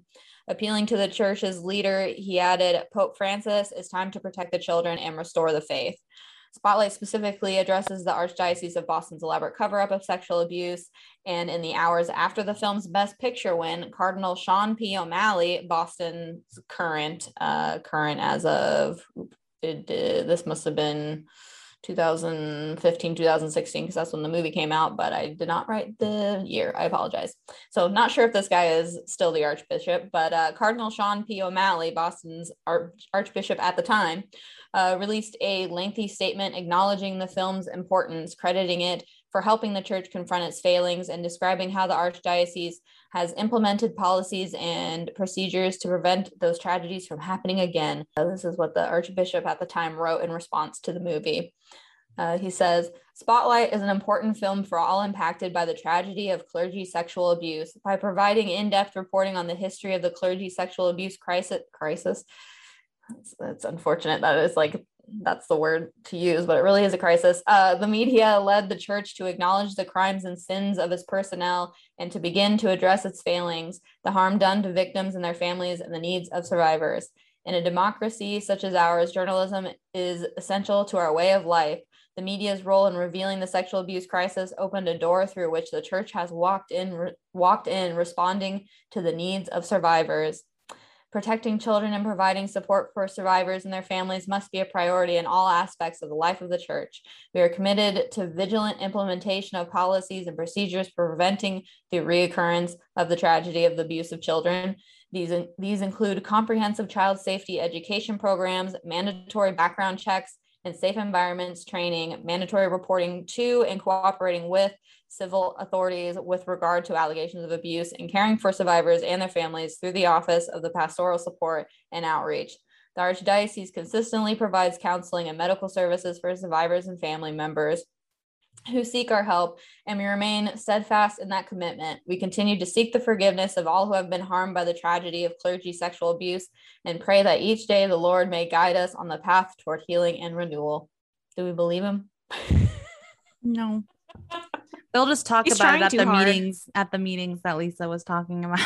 Appealing to the church's leader, he added, Pope Francis, it's time to protect the children and restore the faith. Spotlight specifically addresses the Archdiocese of Boston's elaborate cover-up of sexual abuse, and in the hours after the film's Best Picture win, Cardinal Sean P. O'Malley, Boston's current, uh, current as of, it, uh, this must have been two thousand fifteen, two thousand sixteen, because that's when the movie came out, but I did not write the year. I apologize. So not sure if this guy is still the Archbishop, but uh, Cardinal Sean P. O'Malley, Boston's Arch- Archbishop at the time, uh, released a lengthy statement acknowledging the film's importance, crediting it for helping the church confront its failings, and describing how the Archdiocese has implemented policies and procedures to prevent those tragedies from happening again. So this is what the Archbishop at the time wrote in response to the movie. Uh, he says, Spotlight is an important film for all impacted by the tragedy of clergy sexual abuse. By providing in-depth reporting on the history of the clergy sexual abuse crisis, crisis, that's, that's unfortunate that it's like, that's the word to use, but it really is a crisis. Uh, the media led the church to acknowledge the crimes and sins of its personnel and to begin to address its failings, the harm done to victims and their families, and the needs of survivors. In a democracy such as ours, journalism is essential to our way of life. The media's role in revealing the sexual abuse crisis opened a door through which the church has walked in, re- walked in, responding to the needs of survivors. Protecting children and providing support for survivors and their families must be a priority in all aspects of the life of the church. We are committed to vigilant implementation of policies and procedures for preventing the reoccurrence of the tragedy of the abuse of children. These, these include comprehensive child safety education programs, mandatory background checks, and safe environments training, mandatory reporting to and cooperating with civil authorities with regard to allegations of abuse, and caring for survivors and their families through the Office of the Pastoral Support and Outreach. The Archdiocese consistently provides counseling and medical services for survivors and family members who seek our help, and we remain steadfast in that commitment. We continue to seek the forgiveness of all who have been harmed by the tragedy of clergy sexual abuse, and pray that each day the Lord may guide us on the path toward healing and renewal. Do we believe him? No. They'll just talk He's about it at the hard. meetings, at the meetings that Lisa was talking about.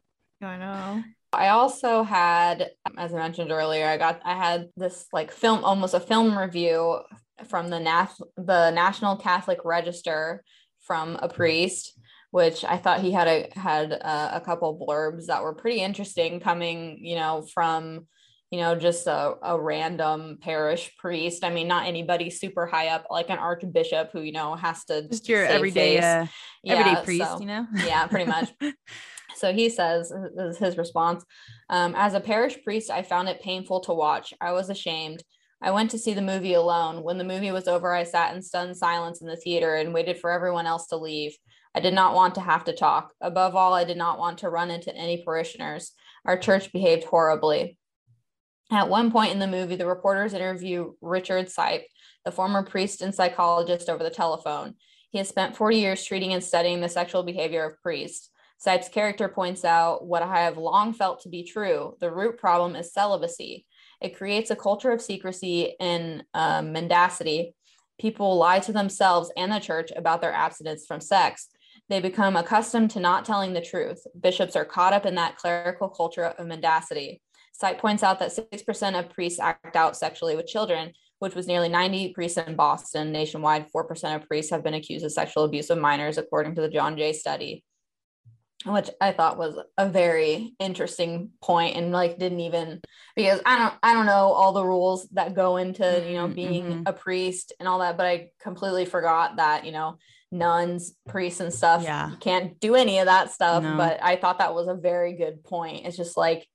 I know. I also had, as I mentioned earlier, I got, I had this like film, almost a film review from the Nat- the National Catholic Register from a priest, which I thought he had a, had a, a couple blurbs that were pretty interesting coming, you know, from, you know, just a, a random parish priest. I mean, not anybody super high up, like an archbishop who, you know, has to Just your everyday, uh, yeah, everyday priest, so, you know? Yeah, pretty much. So he says, this is his response, um, as a parish priest, I found it painful to watch. I was ashamed. I went to see the movie alone. When the movie was over, I sat in stunned silence in the theater and waited for everyone else to leave. I did not want to have to talk. Above all, I did not want to run into any parishioners. Our church behaved horribly. At one point in the movie, the reporters interview Richard Sipe, the former priest and psychologist, over the telephone. He has spent forty years treating and studying the sexual behavior of priests. Sipe's character points out what I have long felt to be true. The root problem is celibacy. It creates a culture of secrecy and uh, mendacity. People lie to themselves and the church about their abstinence from sex. They become accustomed to not telling the truth. Bishops are caught up in that clerical culture of mendacity. Sipe points out that six percent of priests act out sexually with children, which was nearly ninety priests in Boston. Nationwide, four percent of priests have been accused of sexual abuse of minors, according to the John Jay study, which I thought was a very interesting point, and like didn't even, because I don't I don't know all the rules that go into, you know, being mm-hmm. a priest and all that, but I completely forgot that, you know, nuns, priests and stuff, yeah. you can't do any of that stuff. No. But I thought that was a very good point. It's just like,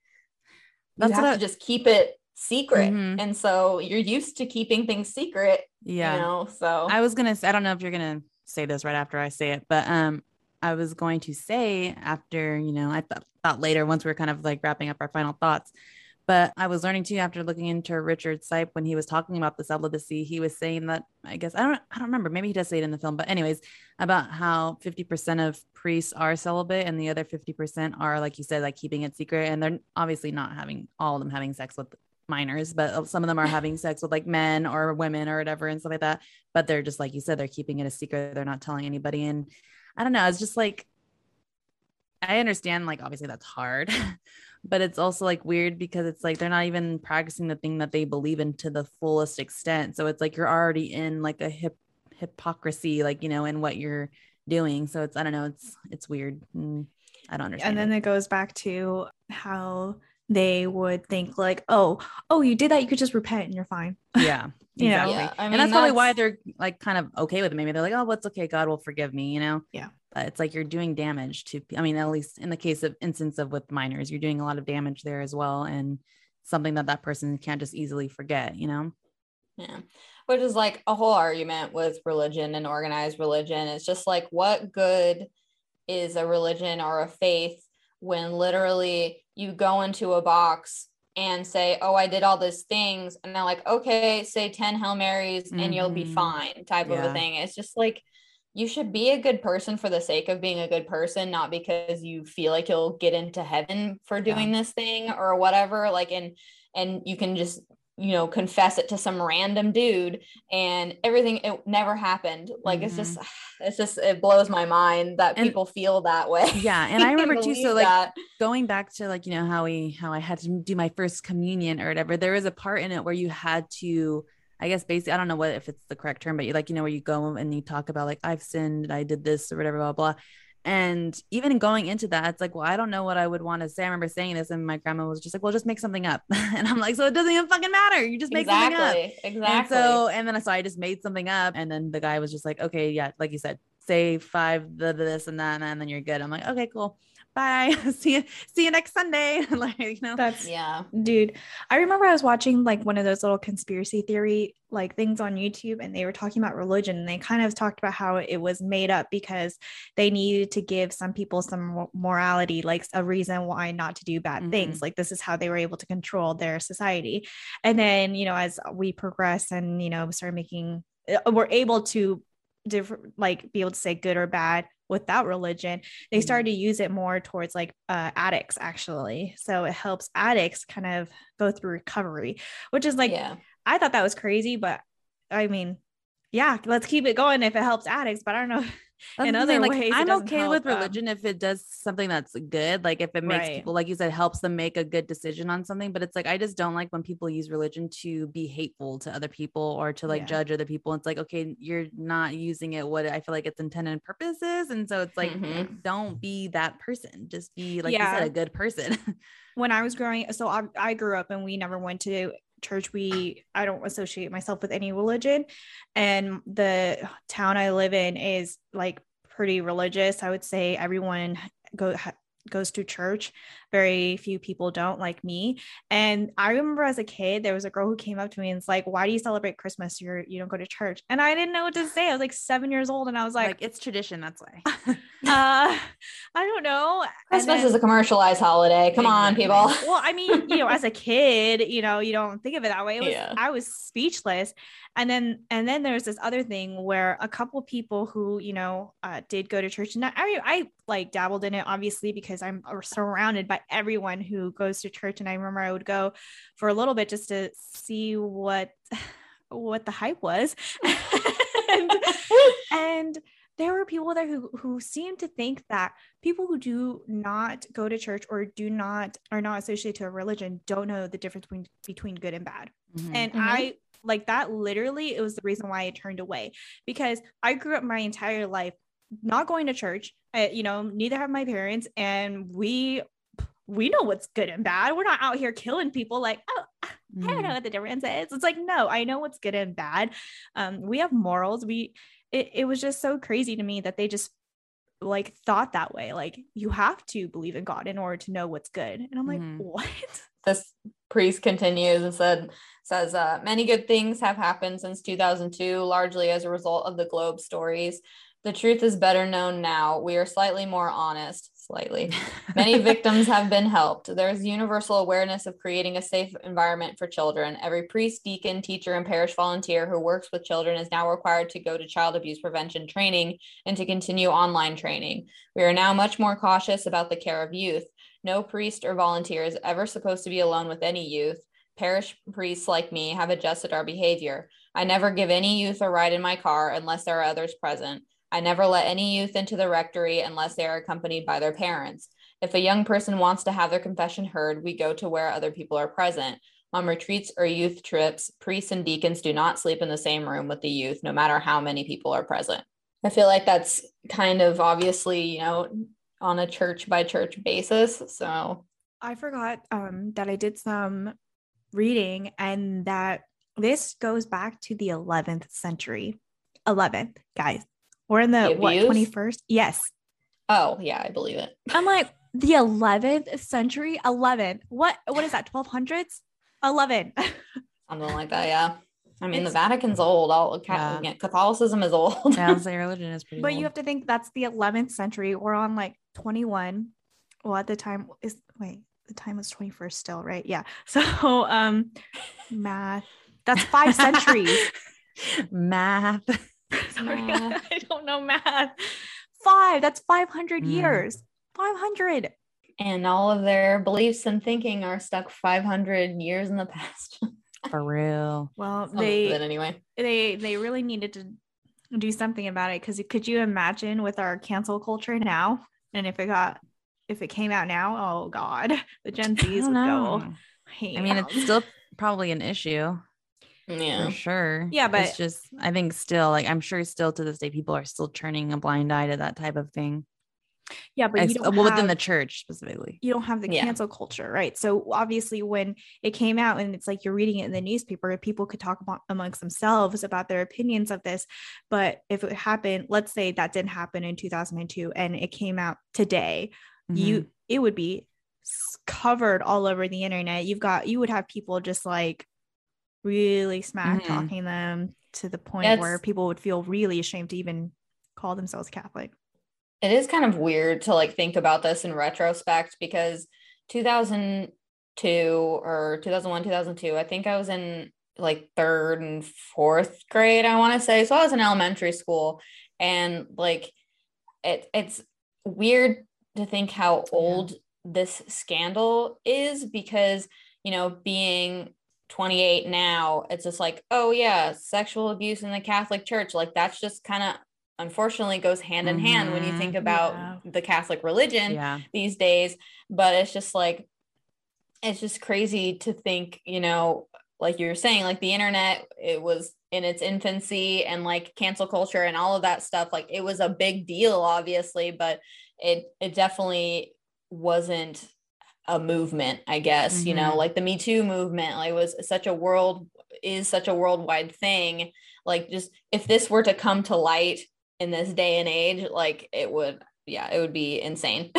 you That's have what to just keep it secret. Mm-hmm. And so you're used to keeping things secret, yeah. you know, so. I was going to, I don't know if you're going to say this right after I say it, but um, I was going to say after, you know, I th- thought later once we were kind of like wrapping up our final thoughts, but I was learning too, after looking into Richard Sipe, when he was talking about the celibacy, he was saying that, I guess, I don't, I don't remember, maybe he does say it in the film, but anyways, about how fifty percent of priests are celibate and the other fifty percent are, like you said, like keeping it secret. And they're obviously not having, all of them having sex with minors, but some of them are having sex with like men or women or whatever and stuff like that. But they're just, like you said, they're keeping it a secret. They're not telling anybody. And I don't know, it's just like, I understand, like, obviously that's hard, but it's also like weird because it's like they're not even practicing the thing that they believe in to the fullest extent. So it's like you're already in like a hip hypocrisy, like, you know, in what you're doing. So it's, I don't know, it's it's weird. Mm, I don't understand. And then it. it goes back to how they would think like, oh, oh, you did that, you could just repent and you're fine. Yeah. You know, exactly. Yeah, I mean, and that's, that's probably why they're like kind of okay with it. Maybe they're like, oh, what's okay, God will forgive me, you know? Yeah. But it's like you're doing damage to, I mean, at least in the case of instance of with minors, you're doing a lot of damage there as well. And something that that person can't just easily forget, you know? Yeah. Which is like a whole argument with religion and organized religion. It's just like, what good is a religion or a faith when literally you go into a box and say, oh, I did all these things. And they're like, okay, say ten Hail Marys and mm-hmm. you'll be fine type yeah. of a thing. It's just like, you should be a good person for the sake of being a good person, not because you feel like you'll get into heaven for doing yeah. this thing or whatever. Like, and, and you can just, you know, confess it to some random dude and everything, it never happened. Like, mm-hmm. it's just, it's just, it blows my mind that and, people feel that way. Yeah. And I remember too, so like that. going back to like, you know, how we, how I had to do my first communion or whatever, there was a part in it where you had to, I guess basically, I don't know what, if it's the correct term, but you like, you know, where you go and you talk about like, I've sinned, I did this or whatever, blah, blah. And even going into that, it's like, well, I don't know what I would want to say. I remember saying this and my grandma was just like, well, just make something up. And I'm like, so it doesn't even fucking matter. You just make exactly, something up. Exactly. And so, and then so I just made something up. And then the guy was just like, okay, yeah, like you said, say five, the, this and that, and then you're good. I'm like, okay, cool. Bye. see you, see you next Sunday. Like, you know, that's, yeah, dude. I remember I was watching like one of those little conspiracy theory like things on YouTube, and they were talking about religion, and they kind of talked about how it was made up because they needed to give some people some morality, like a reason why not to do bad mm-hmm. things. Like, this is how they were able to control their society. And then, you know, as we progress and, you know, start making, we're able to different, like be able to say good or bad without religion, they mm-hmm. started to use it more towards like uh, addicts actually. So it helps addicts kind of go through recovery, which is like, yeah. I thought that was crazy, but I mean, yeah, let's keep it going if it helps addicts, but I don't know. In other like, ways, I'm okay with religion um, if it does something that's good, like if it makes right. people, like you said, helps them make a good decision on something. But it's like, I just don't like when people use religion to be hateful to other people or to like yeah. judge other people. It's like, okay, you're not using it what I feel like its intended purpose is. And so it's like, mm-hmm. don't be that person, just be like yeah. you said, a good person. When I was growing, so I, I grew up and we never went to church. We I don't associate myself with any religion, and the town I live in is like pretty religious. I would say everyone go ha, goes to church. Very few people don't, like me. And I remember as a kid, there was a girl who came up to me and was like, why do you celebrate Christmas? You're you don't go to church. And I didn't know what to say. I was like seven years old, and I was like, like it's tradition, that's why. uh I don't know. Christmas then, is a commercialized holiday. Come on, people. Well, I mean, you know, as a kid, you know, you don't think of it that way. It was, yeah. I was speechless. And then, and then there's this other thing where a couple people who, you know, uh, did go to church, and I, I like dabbled in it, obviously, because I'm surrounded by everyone who goes to church. And I remember I would go for a little bit just to see what, what the hype was. and, and there were people there who, who seemed to think that people who do not go to church or do not, are not associated to a religion don't know the difference between, between good and bad. Mm-hmm. And mm-hmm. I, like that literally, it was the reason why I turned away, because I grew up my entire life not going to church. I, you know, neither have my parents, and we we know what's good and bad. We're not out here killing people like, oh, mm. I don't know what the difference is. It's like, no, I know what's good and bad. Um, we have morals. We it, it was just so crazy to me that they just like thought that way. Like, you have to believe in God in order to know what's good. And I'm like, mm. what? This priest continues and said, says, uh, many good things have happened since two thousand two, largely as a result of the Globe stories. The truth is better known now. We are slightly more honest, slightly. Many victims have been helped. There's universal awareness of creating a safe environment for children. Every priest, deacon, teacher, and parish volunteer who works with children is now required to go to child abuse prevention training and to continue online training. We are now much more cautious about the care of youth. No priest or volunteer is ever supposed to be alone with any youth. Parish priests like me have adjusted our behavior. I never give any youth a ride in my car unless there are others present. I never let any youth into the rectory unless they are accompanied by their parents. If a young person wants to have their confession heard, we go to where other people are present. On retreats or youth trips, priests and deacons do not sleep in the same room with the youth, no matter how many people are present. I feel like that's kind of obviously, you know, on a church by church basis. So I forgot um, that I did some reading and that this goes back to the eleventh century. eleventh, guys. We're in the, the what, twenty-first? Yes. Oh, yeah, I believe it. I'm like, the eleventh century? eleven. What? What is that? twelve hundreds? eleven. Something like that, yeah. I mean, it's, the Vatican's old. All yeah. Catholicism is old. Yeah, the religion is pretty but old. You have to think that's the eleventh century. We're on like twenty-one. Well, at the time is wait, the time was twenty-first still, right? Yeah. So um math. That's five centuries. Math. Sorry, math. I don't know math. Five. That's five hundred mm. years. five hundred. And all of their beliefs and thinking are stuck five hundred years in the past. For real. Well, they anyway. They they really needed to do something about it, because could you imagine with our cancel culture now, and if it got if it came out now, oh god, the Gen Zs would go. Hey, I mean, it's still probably an issue. Yeah, for sure. Yeah, but it's just I think still like I'm sure still to this day people are still turning a blind eye to that type of thing. Yeah, but you don't well, have, within the church specifically, you don't have the yeah. cancel culture, right? So obviously when it came out and it's like you're reading it in the newspaper, people could talk about amongst themselves about their opinions of this. But if it happened, let's say that didn't happen in two thousand two and it came out today, mm-hmm. you it would be covered all over the internet. You've got you would have people just like really smack mm-hmm. talking them to the point That's, where people would feel really ashamed to even call themselves Catholic. It is kind of weird to like think about this in retrospect, because two thousand two or two thousand one, two thousand two, I think I was in like third and fourth grade, I want to say. So I was in elementary school, and like it, it's weird to think how old yeah. this scandal is, because, you know, being twenty-eight now, it's just like, oh yeah, sexual abuse in the Catholic Church. Like that's just kind of unfortunately goes hand in mm-hmm. hand when you think about yeah. the Catholic religion yeah. these days. But it's just like, it's just crazy to think, you know, like you were saying, like the internet, it was in its infancy, and like cancel culture and all of that stuff. Like it was a big deal, obviously, but it, it definitely wasn't a movement, I guess, mm-hmm. you know, like the Me Too movement, like was such a world is such a worldwide thing. Like just, if this were to come to light in this day and age, like it would, yeah, it would be insane.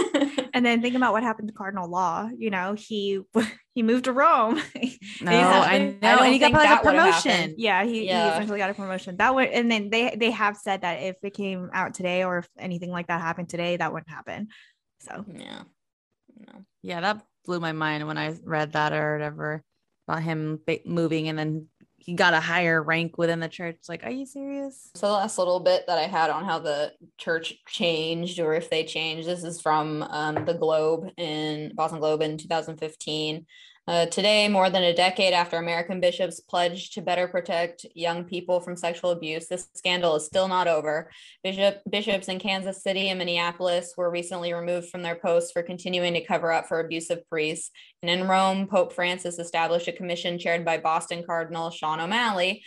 And then think about what happened to Cardinal Law. You know, he he moved to Rome. No, I know, and he got like a promotion. Yeah, he, yeah. he essentially got a promotion. That would, and then they they have said that if it came out today, or if anything like that happened today, that wouldn't happen. So yeah, no. yeah, that blew my mind when I read that or whatever about him moving, and then he got a higher rank within the church. Like, are you serious? So the last little bit that I had on how the church changed, or if they changed, this is from um, the Globe in Boston Globe in two thousand fifteen. Uh, today, more than a decade after American bishops pledged to better protect young people from sexual abuse, this scandal is still not over. Bishop, bishops in Kansas City and Minneapolis were recently removed from their posts for continuing to cover up for abusive priests. And in Rome, Pope Francis established a commission chaired by Boston Cardinal Sean O'Malley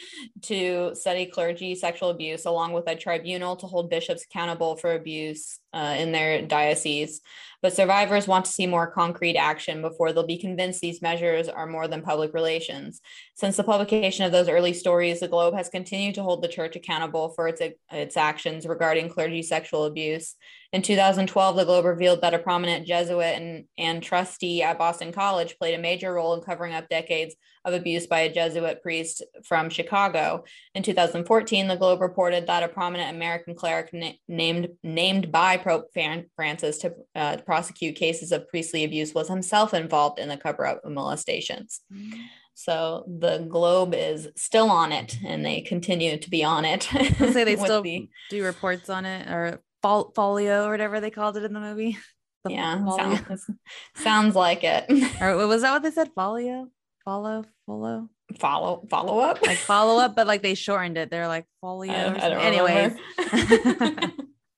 to study clergy sexual abuse, along with a tribunal to hold bishops accountable for abuse uh, in their diocese. But survivors want to see more concrete action before they'll be convinced these measures are more than public relations. Since the publication of those early stories, the Globe has continued to hold the church accountable for its, its actions regarding clergy sexual abuse. In two thousand twelve, the Globe revealed that a prominent Jesuit and, and trustee at Boston College played a major role in covering up decades of abuse by a Jesuit priest from Chicago. In two thousand fourteen, the Globe reported that a prominent American cleric na- named named by Pope Francis to uh, prosecute cases of priestly abuse was himself involved in the cover-up of molestations. Mm-hmm. So the Globe is still on it, and they continue to be on it. I'll say they still the, do reports on it, or fol- folio or whatever they called it in the movie. The yeah, sounds, sounds like it. Or was that what they said? Folio? follow, follow, follow, follow up, like follow up, but like they shortened it. They're like folio. I, I don't Anyways.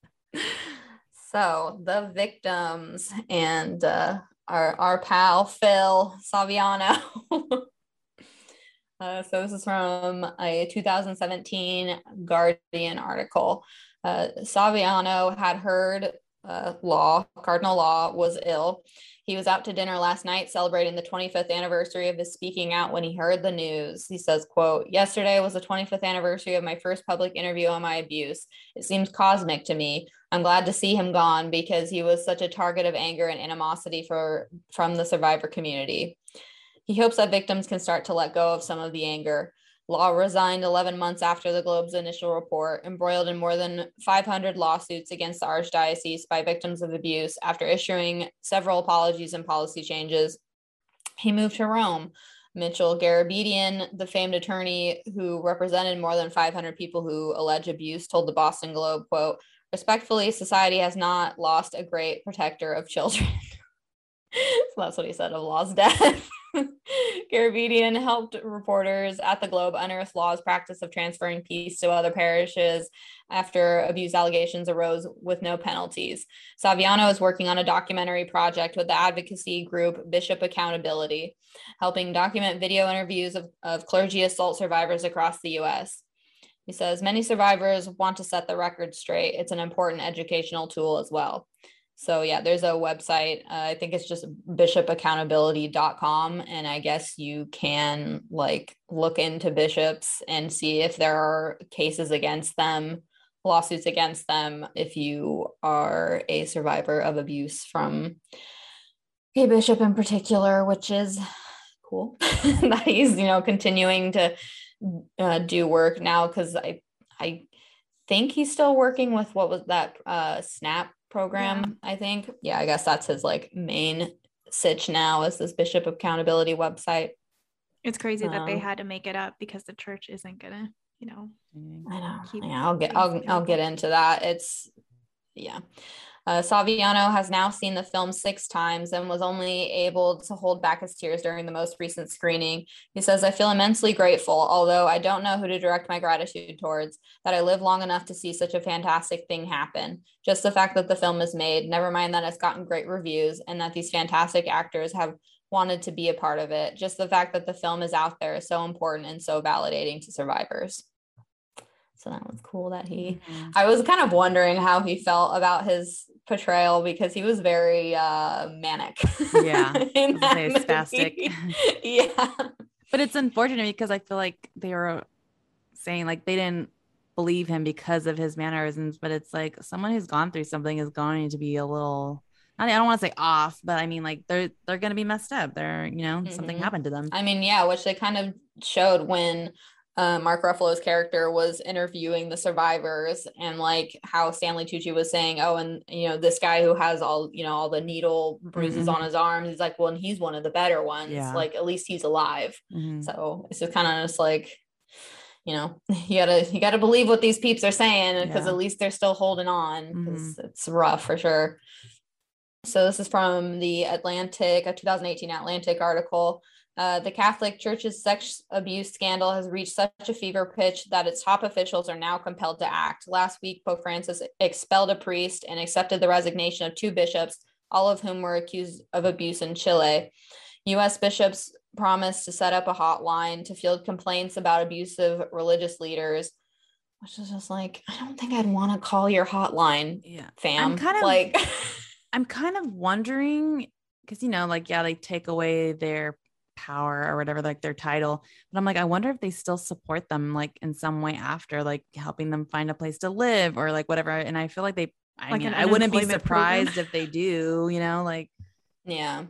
So the victims and uh, our our pal Phil Saviano. uh, so this is from a two thousand seventeen Guardian article. Uh, Saviano had heard uh, Law, Cardinal Law, was ill. He was out to dinner last night celebrating the twenty-fifth anniversary of his speaking out when he heard the news. He says, quote, "Yesterday was the twenty-fifth anniversary of my first public interview on my abuse. It seems cosmic to me. I'm glad to see him gone because he was such a target of anger and animosity for from the survivor community. He hopes that victims can start to let go of some of the anger. Law resigned eleven months after the Globe's initial report, embroiled in more than five hundred lawsuits against the Archdiocese by victims of abuse. After issuing several apologies and policy changes, he moved to Rome. Mitchell Garabedian, the famed attorney who represented more than five hundred people who allege abuse, told the Boston Globe, quote, "Respectfully, society has not lost a great protector of children." So that's what he said of Law's death. Garabedian helped reporters at the Globe unearth Law's practice of transferring peace to other parishes after abuse allegations arose with no penalties. Saviano is working on a documentary project with the advocacy group Bishop Accountability, helping document video interviews of, of clergy assault survivors across the U S. He says, "Many survivors want to set the record straight. It's an important educational tool as well." So yeah, there's a website. Uh, I think it's just bishop accountability dot com. And I guess you can like look into bishops and see if there are cases against them, lawsuits against them, if you are a survivor of abuse from a bishop in particular, which is cool that he's, you know, continuing to uh, do work now. Cause I, I think he's still working with, what was that uh, SNAP program, yeah. I think. Yeah, I guess that's his like main sitch now, is this Bishop Accountability website. It's crazy um, that they had to make it up because the church isn't gonna, you know. I know. Yeah, I'll get I'll I'll get into that. It's yeah. Uh, Saviano has now seen the film six times and was only able to hold back his tears during the most recent screening. He says, "I feel immensely grateful, although I don't know who to direct my gratitude towards, that I lived long enough to see such a fantastic thing happen. Just the fact that the film is made, never mind that it's gotten great reviews and that these fantastic actors have wanted to be a part of it. Just the fact that the film is out there is so important and so validating to survivors." So that was cool that he, mm-hmm. I was kind of wondering how he felt about his portrayal because he was very uh, manic. Yeah. in that movie. Spastic. Yeah. But it's unfortunate because I feel like they were saying like they didn't believe him because of his mannerisms, but it's like someone who's gone through something is going to be a little, I don't want to say off, but I mean like they're, they're going to be messed up. They're, you know, mm-hmm. something happened to them. I mean, yeah, which they kind of showed when Uh, Mark Ruffalo's character was interviewing the survivors, and like how Stanley Tucci was saying, oh, and you know, this guy who has all, you know, all the needle bruises mm-hmm. on his arms, he's like, well, and he's one of the better ones. Yeah. Like, at least he's alive. Mm-hmm. So it's just kind of just like, you know, you gotta, you gotta believe what these peeps are saying, because yeah. at least they're still holding on, because mm-hmm. it's rough for sure. So this is from the Atlantic, a two thousand eighteen Atlantic article. Uh, the Catholic Church's sex abuse scandal has reached such a fever pitch that its top officials are now compelled to act. Last week, Pope Francis expelled a priest and accepted the resignation of two bishops, all of whom were accused of abuse in Chile. U S bishops promised to set up a hotline to field complaints about abusive religious leaders, which is just like, I don't think I'd want to call your hotline, yeah. fam. I'm kind of like, I'm kind of wondering, because, you know, like, yeah, they take away their power or whatever, like their title, but I'm like, I wonder if they still support them like in some way after, like helping them find a place to live or like whatever. And I feel like they, I like mean, I wouldn't be surprised program. if they do, you know, like, yeah.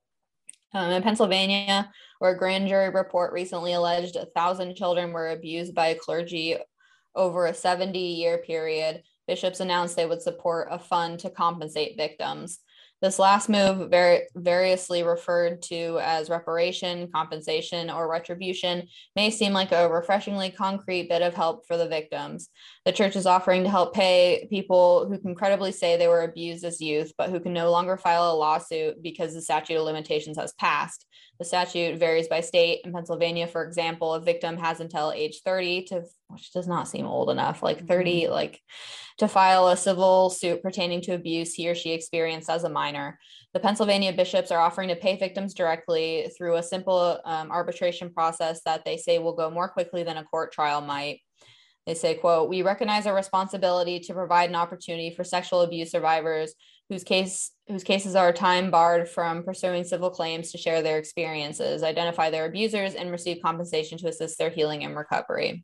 Um, in Pennsylvania, where a grand jury report recently alleged a thousand children were abused by clergy over a seventy year period, bishops announced they would support a fund to compensate victims. This last move, var- variously referred to as reparation, compensation, or retribution, may seem like a refreshingly concrete bit of help for the victims. The church is offering to help pay people who can credibly say they were abused as youth, but who can no longer file a lawsuit because the statute of limitations has passed. The statute varies by state. In Pennsylvania, for example, a victim has until age thirty to, which does not seem old enough, like thirty, mm-hmm. like to file a civil suit pertaining to abuse he or she experienced as a minor. The Pennsylvania bishops are offering to pay victims directly through a simple um, arbitration process that they say will go more quickly than a court trial might. They say, quote, "We recognize our responsibility to provide an opportunity for sexual abuse survivors whose case whose cases are time barred from pursuing civil claims to share their experiences, identify their abusers, and receive compensation to assist their healing and recovery."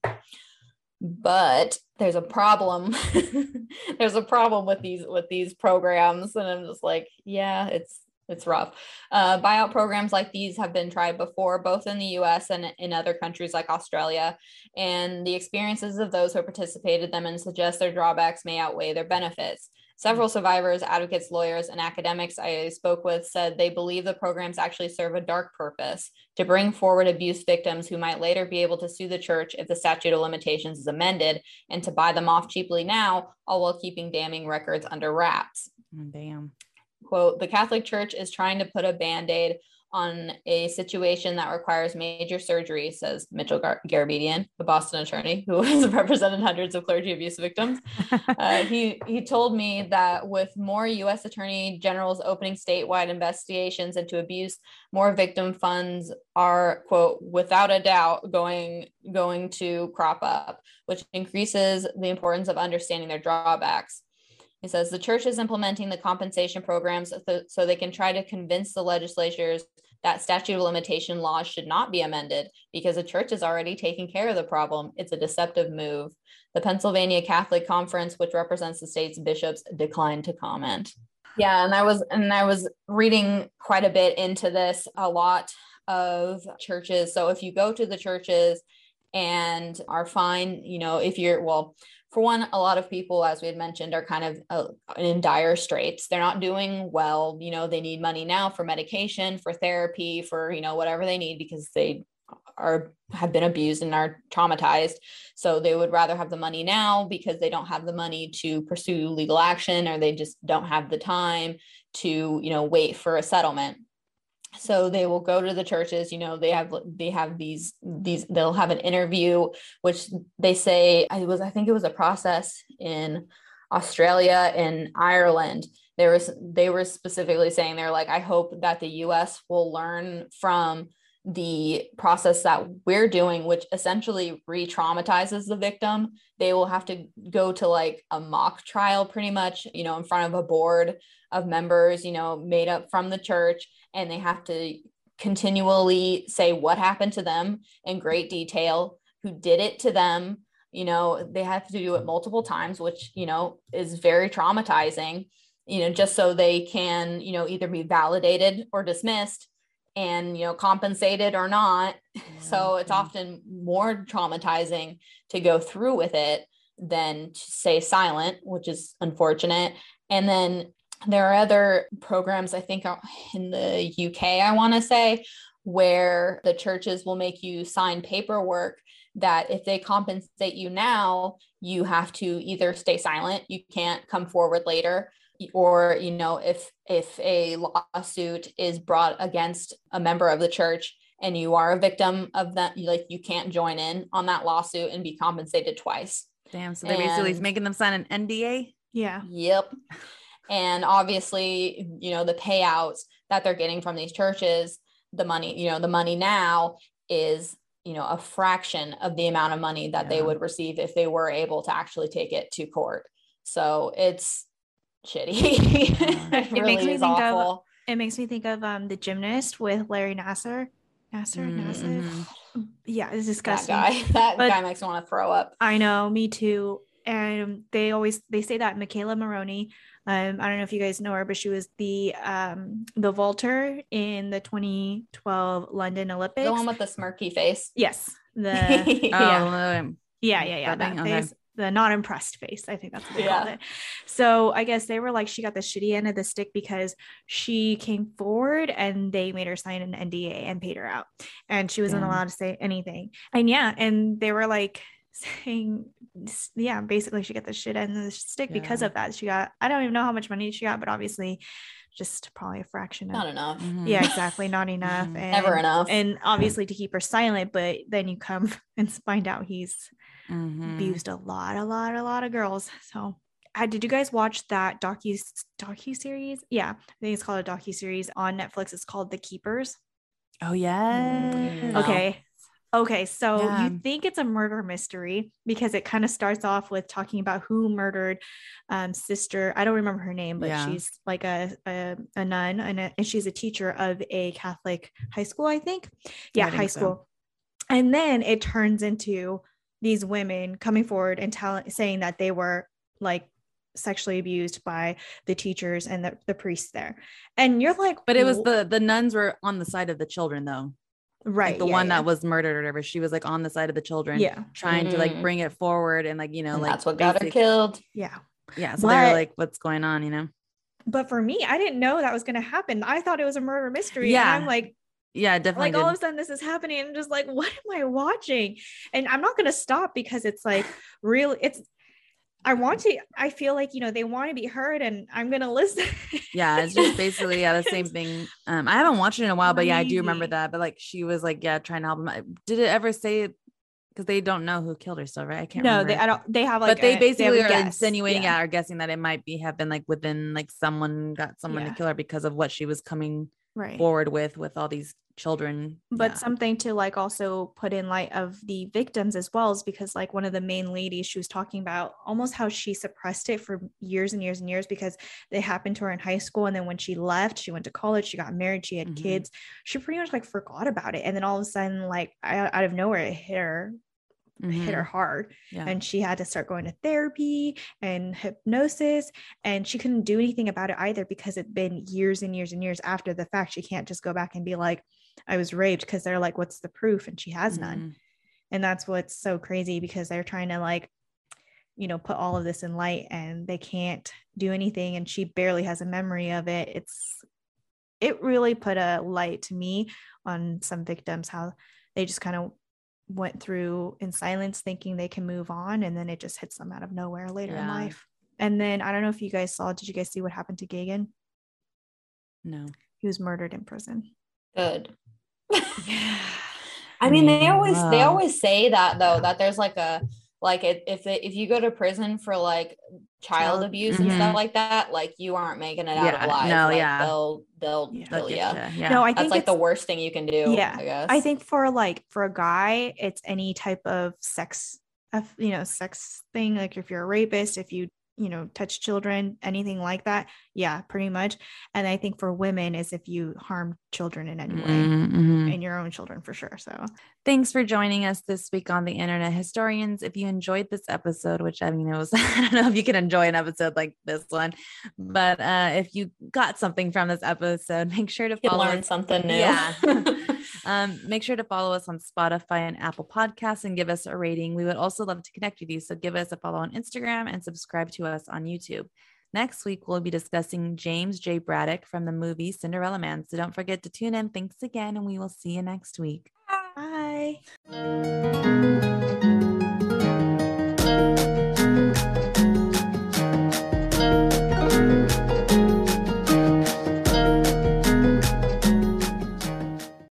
But there's a problem. There's a problem with these with these programs, and I'm just like, yeah, it's it's rough. Uh, buyout programs like these have been tried before, both in the U S and in other countries like Australia, and the experiences of those who participated in them and suggest their drawbacks may outweigh their benefits. Several survivors, advocates, lawyers, and academics I spoke with said they believe the programs actually serve a dark purpose to bring forward abuse victims who might later be able to sue the church if the statute of limitations is amended, and to buy them off cheaply now, all while keeping damning records under wraps. Oh, damn. Quote, "The Catholic Church is trying to put a Band-Aid on a situation that requires major surgery," says Mitchell Gar- Garabedian, the Boston attorney who has represented hundreds of clergy abuse victims. Uh, he, he told me that with more U S Attorney Generals opening statewide investigations into abuse, more victim funds are, quote, "without a doubt going, going to crop up, which increases the importance of understanding their drawbacks." He says the church is implementing the compensation programs so they can try to convince the legislatures that statute of limitation laws should not be amended because the church is already taking care of the problem. It's a deceptive move. The Pennsylvania Catholic Conference, which represents the state's bishops, declined to comment. Yeah, and I was and I was reading quite a bit into this, a lot of churches. So if you go to the churches and are fine, you know, if you're, well, for one, a lot of people, as we had mentioned, are kind of uh, in dire straits. They're not doing well. You know, they need money now for medication, for therapy, for, you know, whatever they need because they are have been abused and are traumatized. So they would rather have the money now because they don't have the money to pursue legal action, or they just don't have the time to, you know, wait for a settlement. So they will go to the churches, you know, they have, they have these, these, they'll have an interview, which they say, I was, I think it was a process in Australia and Ireland. There was, they were specifically saying, they're like, I hope that the U S will learn from the process that we're doing, which essentially re-traumatizes the victim. They will have to go to like a mock trial pretty much, you know, in front of a board of members, you know, made up from the church. And they have to continually say what happened to them in great detail, who did it to them. You know, they have to do it multiple times, which, you know, is very traumatizing, you know, just so they can, you know, either be validated or dismissed and, you know, compensated or not. Yeah. So it's often more traumatizing to go through with it than to stay silent, which is unfortunate. And then there are other programs, I think in the U K, I want to say, where the churches will make you sign paperwork that if they compensate you now, you have to either stay silent, you can't come forward later, or, you know, if if a lawsuit is brought against a member of the church and you are a victim of that, like you can't join in on that lawsuit and be compensated twice. Damn. So they're and, basically making them sign an N D A? Yeah. Yep. And obviously, you know, the payouts that they're getting from these churches, the money, you know, the money now is, you know, a fraction of the amount of money that yeah. they would receive if they were able to actually take it to court. So it's shitty. Yeah. it, it really makes me is think awful. Of, it makes me think of um the gymnast with Larry Nassar. Nassar, mm-hmm. Nassar. Yeah, it's disgusting. That guy, that but guy makes me want to throw up. I know, me too. And they always, they say that Michaela Maroney, Um, I don't know if you guys know her, but she was the um, the vaulter in the twenty twelve London Olympics. The one with the smirky face. Yes. The yeah. yeah. Oh, um, yeah, yeah, yeah. That okay. face. the not impressed face. I think that's what they Yeah. called it. So I guess they were like, she got the shitty end of the stick because she came forward and they made her sign an N D A and paid her out. And she wasn't Damn. allowed to say anything. And yeah, and they were like saying, yeah, basically she got the shit end of the stick Yeah. because of that. She got, I don't even know how much money she got, but obviously just probably a fraction of Not enough. Mhm. yeah, exactly, not enough. Mhm. And, Never enough. and obviously to keep her silent, but then you come and find out he's Mhm. abused a lot, a lot, a lot of girls. So, uh, did you guys watch that docu docu series? Yeah, I think it's called a docu series on Netflix. It's called The Keepers. Oh yeah. Mm, no. Okay. Okay, so Yeah. you think it's a murder mystery because it kind of starts off with talking about who murdered um sister. I don't remember her name, but Yeah. she's like a a, a nun and, a, and she's a teacher of a Catholic high school, I think. Yeah, I think high so. school. And then it turns into these women coming forward and telling saying that they were like sexually abused by the teachers and the, the priests there. And you're like, But it was "Wh- the the nuns were on the side of the children though. right, Like the yeah, one yeah. that was murdered or whatever. She was like on the side of the children, yeah, trying to like Mm. bring it forward and like, you know, And like that's what got her basic- killed. yeah. Yeah. So they were But- like, what's going on, you know? But for me, I didn't know that was going to happen. I thought it was a murder mystery. Yeah. And I'm like, Yeah, definitely. like all did. of a sudden this is happening. And I'm just like, what am I watching? And I'm not going to stop because it's like real. It's, I want to, I feel like, you know, they want to be heard and I'm going to listen. Yeah, it's just basically yeah the same thing. Um, I haven't watched it in a while, but yeah, I do remember Crazy. that. But like she was like, yeah, trying to help him. Did it ever say? Because they don't know who killed her still, right? I can't No, remember. they, I don't, they have like, but they a- basically have are a guess. insinuating Yeah. yeah. or guessing that it might be have been like within like someone got someone Yeah. to kill her because of what she was coming Right. forward with with all these children. But yeah. something to like also put in light of the victims as well is because like one of the main ladies, she was talking about almost how she suppressed it for years and years and years because they happened to her in high school. And then when she left, she went to college, she got married, she had Mhm. kids, she pretty much like forgot about it. And then all of a sudden, like out out of nowhere, it hit her, Mhm. hit her hard. Yeah. And she had to start going to therapy and hypnosis, and she couldn't do anything about it either because it'd been years and years and years after the fact. She can't just go back and be like, I was raped, because they're like, what's the proof? And she has none. Mhm. And that's what's so crazy, because they're trying to like, you know, put all of this in light and they can't do anything, and she barely has a memory of it. It's it really put a light to me on some victims, how they just kind of went through in silence thinking they can move on, and then it just hits them out of nowhere later in Yeah. life. And then I don't know if you guys saw, did you guys see what happened to Gagan? No. He was murdered in prison. Good. Yeah. I mean, they always they Wow. always say that though, that there's like a like if if, they, if you go to prison for like child Child- abuse and Mhm. stuff like that, like you aren't making it out Yeah, alive. no, like, yeah. they'll they'll Yeah. kill They'll you. get ya, yeah. No, I think That's like the it's- worst thing you can do. Yeah, I guess. I think for like for a guy, it's any type of sex, of you know, sex thing. Like if you're a rapist, if you you know touch children, anything like that. Yeah, pretty much. And I think for women is if you harm children in any way, Mhm. and your own children for sure. So Thanks for joining us this week on the Internet Historians. If you enjoyed this episode, which I mean, it was, I don't know if you can enjoy an episode like this one, but uh, if you got something from this episode, make sure to you follow learn us. something new. Yeah. um, make sure to follow us on Spotify and Apple Podcasts and give us a rating. We would also love to connect with you. So give us a follow on Instagram and subscribe to us on YouTube. Next week, we'll be discussing James J. Braddock from the movie Cinderella Man. So don't forget to tune in. Thanks again, and we will see you next week. bye.